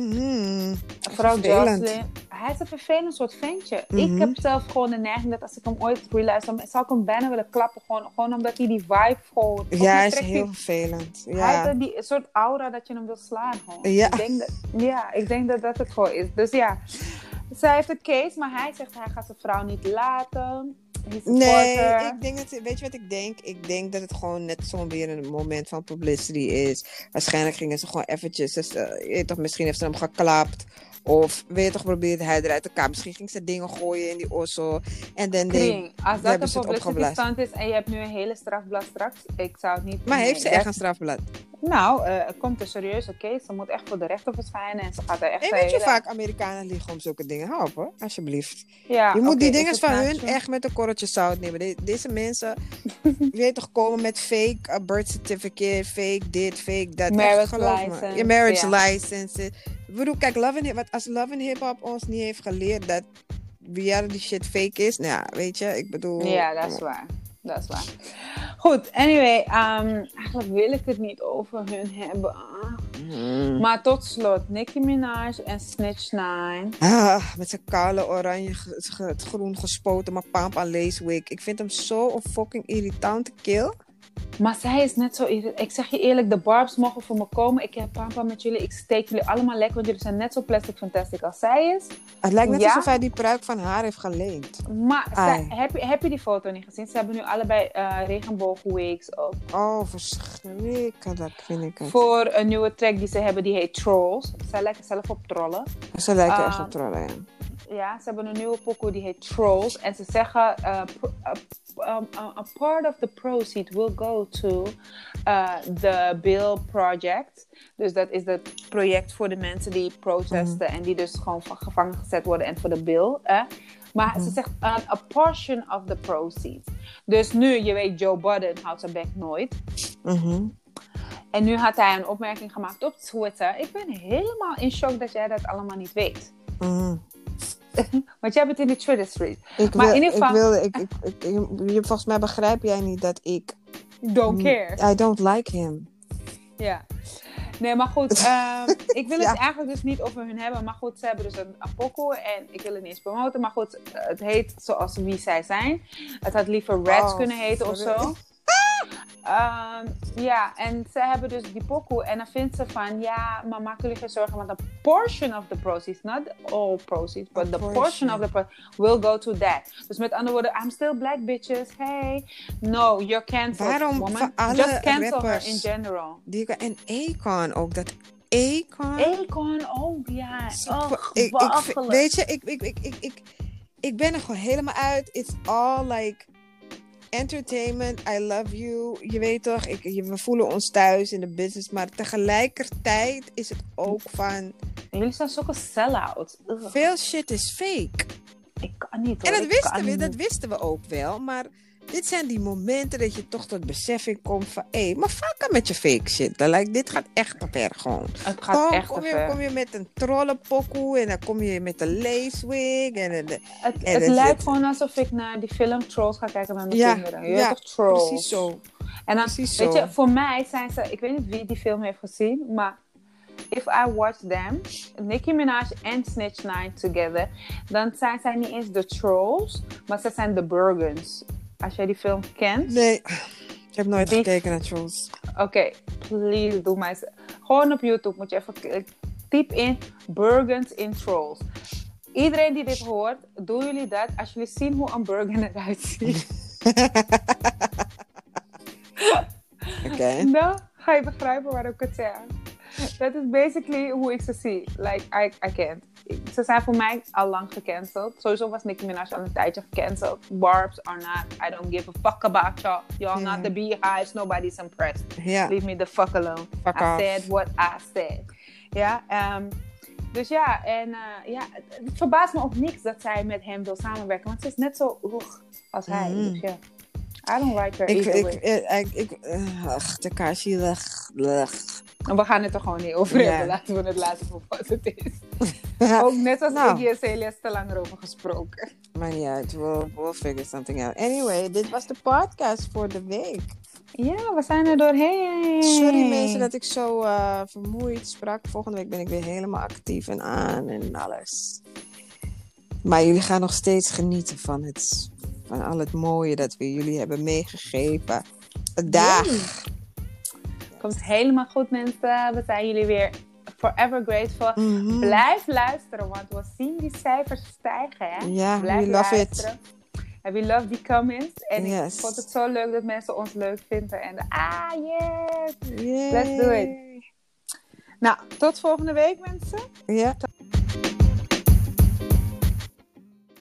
Mhm. Vooral Vervelend. Jocelyn. Hij is een vervelend soort ventje. Mhm. Ik heb zelf gewoon de neiging dat als ik hem ooit reluister, dan zou ik hem bijna willen klappen. Gewoon, gewoon omdat hij die vibe gewoon... Ja, hij is trekt heel die- vervelend. Hij Ja. heeft die soort aura dat je hem wil slaan. Gewoon. Ja. Ik denk dat, ja, ik denk dat dat het gewoon is. Dus ja, zij heeft een case, maar hij zegt hij gaat zijn vrouw niet laten. He's a Nee, supporter. ik denk dat, weet je wat ik denk? Ik denk dat het gewoon net zo'n weer een moment van publicity is. Waarschijnlijk gingen ze gewoon eventjes, dus, uh, je weet toch, misschien heeft ze hem geklapt. Of weet je toch, probeerde hij eruit te kapen. Misschien ging ze dingen gooien in die osso. En dan Kring, als dat hebben een ze het publicity opgeblazen. stunt is en je hebt nu een hele strafblad straks, ik zou het niet... Maar nee, heeft ze dat- echt een strafblad? Nou, uh, er komt een serieuze case. Ze moet echt voor de rechter verschijnen en ze gaat er echt... En een weet je, hele- vaak Amerikanen liegen om zulke dingen. Hou op, hoor. Alsjeblieft. Ja, Je moet oké, die is dingen het van hun nachtje? echt met een korreltje zout nemen. De- deze mensen, je weet toch, komen met fake uh, birth certificate, fake dit, fake dat. Marriage Echt, geloof me. license, Je marriage ja. license. Ik bedoel, kijk, Love and Hip, wat als Love and Hip Hop ons niet heeft geleerd dat reality shit fake is. Nou ja, weet je, ik bedoel... Ja, dat is waar. Dat is waar. Goed, anyway. Um, eigenlijk wil ik het niet over hun hebben. Mm. Maar tot slot, Nicki Minaj en Snitch nine. Ah, met zijn kale oranje, ge- ge- het groen gespoten, maar pampa lacewig. Ik vind hem zo een fucking irritante kill. Maar zij is net zo... irri- Ik zeg je eerlijk, de Barbs mogen voor me komen. Ik heb pampa met jullie. Ik steek jullie allemaal lekker, want jullie zijn net zo plastic fantastic als zij is. Het lijkt net Ja? alsof hij die pruik van haar heeft geleend. Maar zij, Ai. heb, je, heb je die foto niet gezien? Ze hebben nu allebei uh, regenboogwigs op. Oh, verschrikkelijk vind ik het. Voor een nieuwe track die ze hebben, die heet Trolls. Zij lijken zelf op trollen. Ze lijken Ah. echt op trollen, ja. Ja, ze hebben een nieuwe pokoe die heet Trolls. En ze zeggen, uh, pro- uh, um, uh, a part of the proceeds will go to uh, the Bill Project. Dus dat is het project voor de mensen die protesten en die dus gewoon van gevangen gezet worden en voor de Bill. Eh? Maar ze zegt, uh, a portion of the proceeds. Dus nu, je weet, Joe Budden houdt zijn bek nooit. Mhm. En nu had hij een opmerking gemaakt op Twitter. Ik ben helemaal in shock dat jij dat allemaal niet weet. Mhm. Want jij bent in de Twitter street. Ik, Maar wil, in ieder geval- ik wilde, ik, ik, ik, je, je- volgens mij begrijp jij niet dat ik... Don't care. I don't like him. Ja. Nee, maar goed. ehm, ik wil het Ja. eigenlijk dus niet over hun hebben. Maar goed, ze hebben dus een, een pokoe. En ik wil het niet eens promoten. Maar goed, het heet zoals wie zij zijn. Het had liever Reds Oh, kunnen heten of sorry. zo. Ehm, ja, en ze hebben dus die pokoe. En dan vindt ze van, ja, maar maak jullie geen zorgen. Want a portion of the proceeds, not all proceeds, but A the portion. portion of the proceeds will go to that. Dus met andere woorden, I'm still black bitches. Hey. No, you're cancelled, Waarom woman. voor alle Just cancel rappers? her in general. Die, en Akon ook. Dat Akon... Akon ook, ja. Oh, ik, ik, belachelijk. weet je, ik, ik, ik, ik, ik, ik ben er gewoon helemaal uit. It's all like entertainment. I love you. Je weet toch, ik, je- we voelen ons thuis in de business. Maar tegelijkertijd is het ook van... Jullie zijn zulke sell-out. Ugh, Veel shit is fake. ik kan niet hoor. En dat ik wisten, kan we, niet. dat wisten we ook wel. Maar dit zijn die momenten dat je toch tot beseffing komt van... Hé, hey, maar vaker met je fake shit. Dan lijkt dit gaat echt te ver gewoon. Het gaat Gewoon, echt kom, te je, ver. kom je met een trollenpokoe en dan kom je met een lacewig. En, en, Het, en het het- lijkt het- gewoon alsof ik naar die film Trolls ga kijken met mijn Ja, kinderen. Je ja, weet toch Trolls? precies zo. En dan, precies weet zo. je, voor mij zijn ze... Ik weet niet wie die film heeft gezien, maar... If I watch them, Nicki Minaj en Snitch nine together, dan zijn zij niet eens de Trolls, maar ze zijn de Bergens. Als jij die film kent. Nee, ik heb nooit Die- gekeken naar Trolls. Oké, please, doe mij... Gewoon op YouTube moet je even... k- Typ in Bergens in Trolls. Iedereen die dit hoort, doen jullie dat als jullie zien hoe een Bergen eruit ziet. Oké. Dan ga je begrijpen waarom ik het zeg. Dat is basically hoe ik ze zie. Like, I, I can't. Ze zijn voor mij al lang gecanceld. Sowieso was Nicki Minaj al een tijdje gecanceld. Barbs are not. I don't give a fuck about y'all. Y'all Ja. not the beehives. Nobody's impressed. Ja. Leave me the fuck alone. Fuck I off. said what I said. Ja, ehm, dus ja, en uh, ja, het, het verbaast me ook niks dat zij met hem wil samenwerken. Want ze is net zo oeg als hij. Mhm. Dus ja, I don't like her Ik, either ik, way. ik, ik, ik, uh, ach, de kaartje, ugh, ugh. En we gaan het er gewoon niet over Ja. hebben. Laten we het laten voor wat het is. Ook net als Nou. Iggy en Celia is te lang erover gesproken. Maar niet uit, we'll, we'll figure something out. Anyway, dit was de podcast voor de week. Ja, we zijn er doorheen. Sorry mensen dat ik zo uh, vermoeid sprak. Volgende week ben ik weer helemaal actief en aan en alles. Maar jullie gaan nog steeds genieten van, het, van al het mooie dat we jullie hebben meegegeven. Dag. Yay. Komt helemaal goed, mensen. We zijn jullie weer forever grateful. Mm-hmm. Blijf luisteren, want we zien die cijfers stijgen. Hè? Ja, Blijf we love luisteren. En we love die comments. En Yes. ik vond het zo leuk dat mensen ons leuk vinden. En ah, yes! Yay. Let's do it. Nou, tot volgende week, mensen. Ja.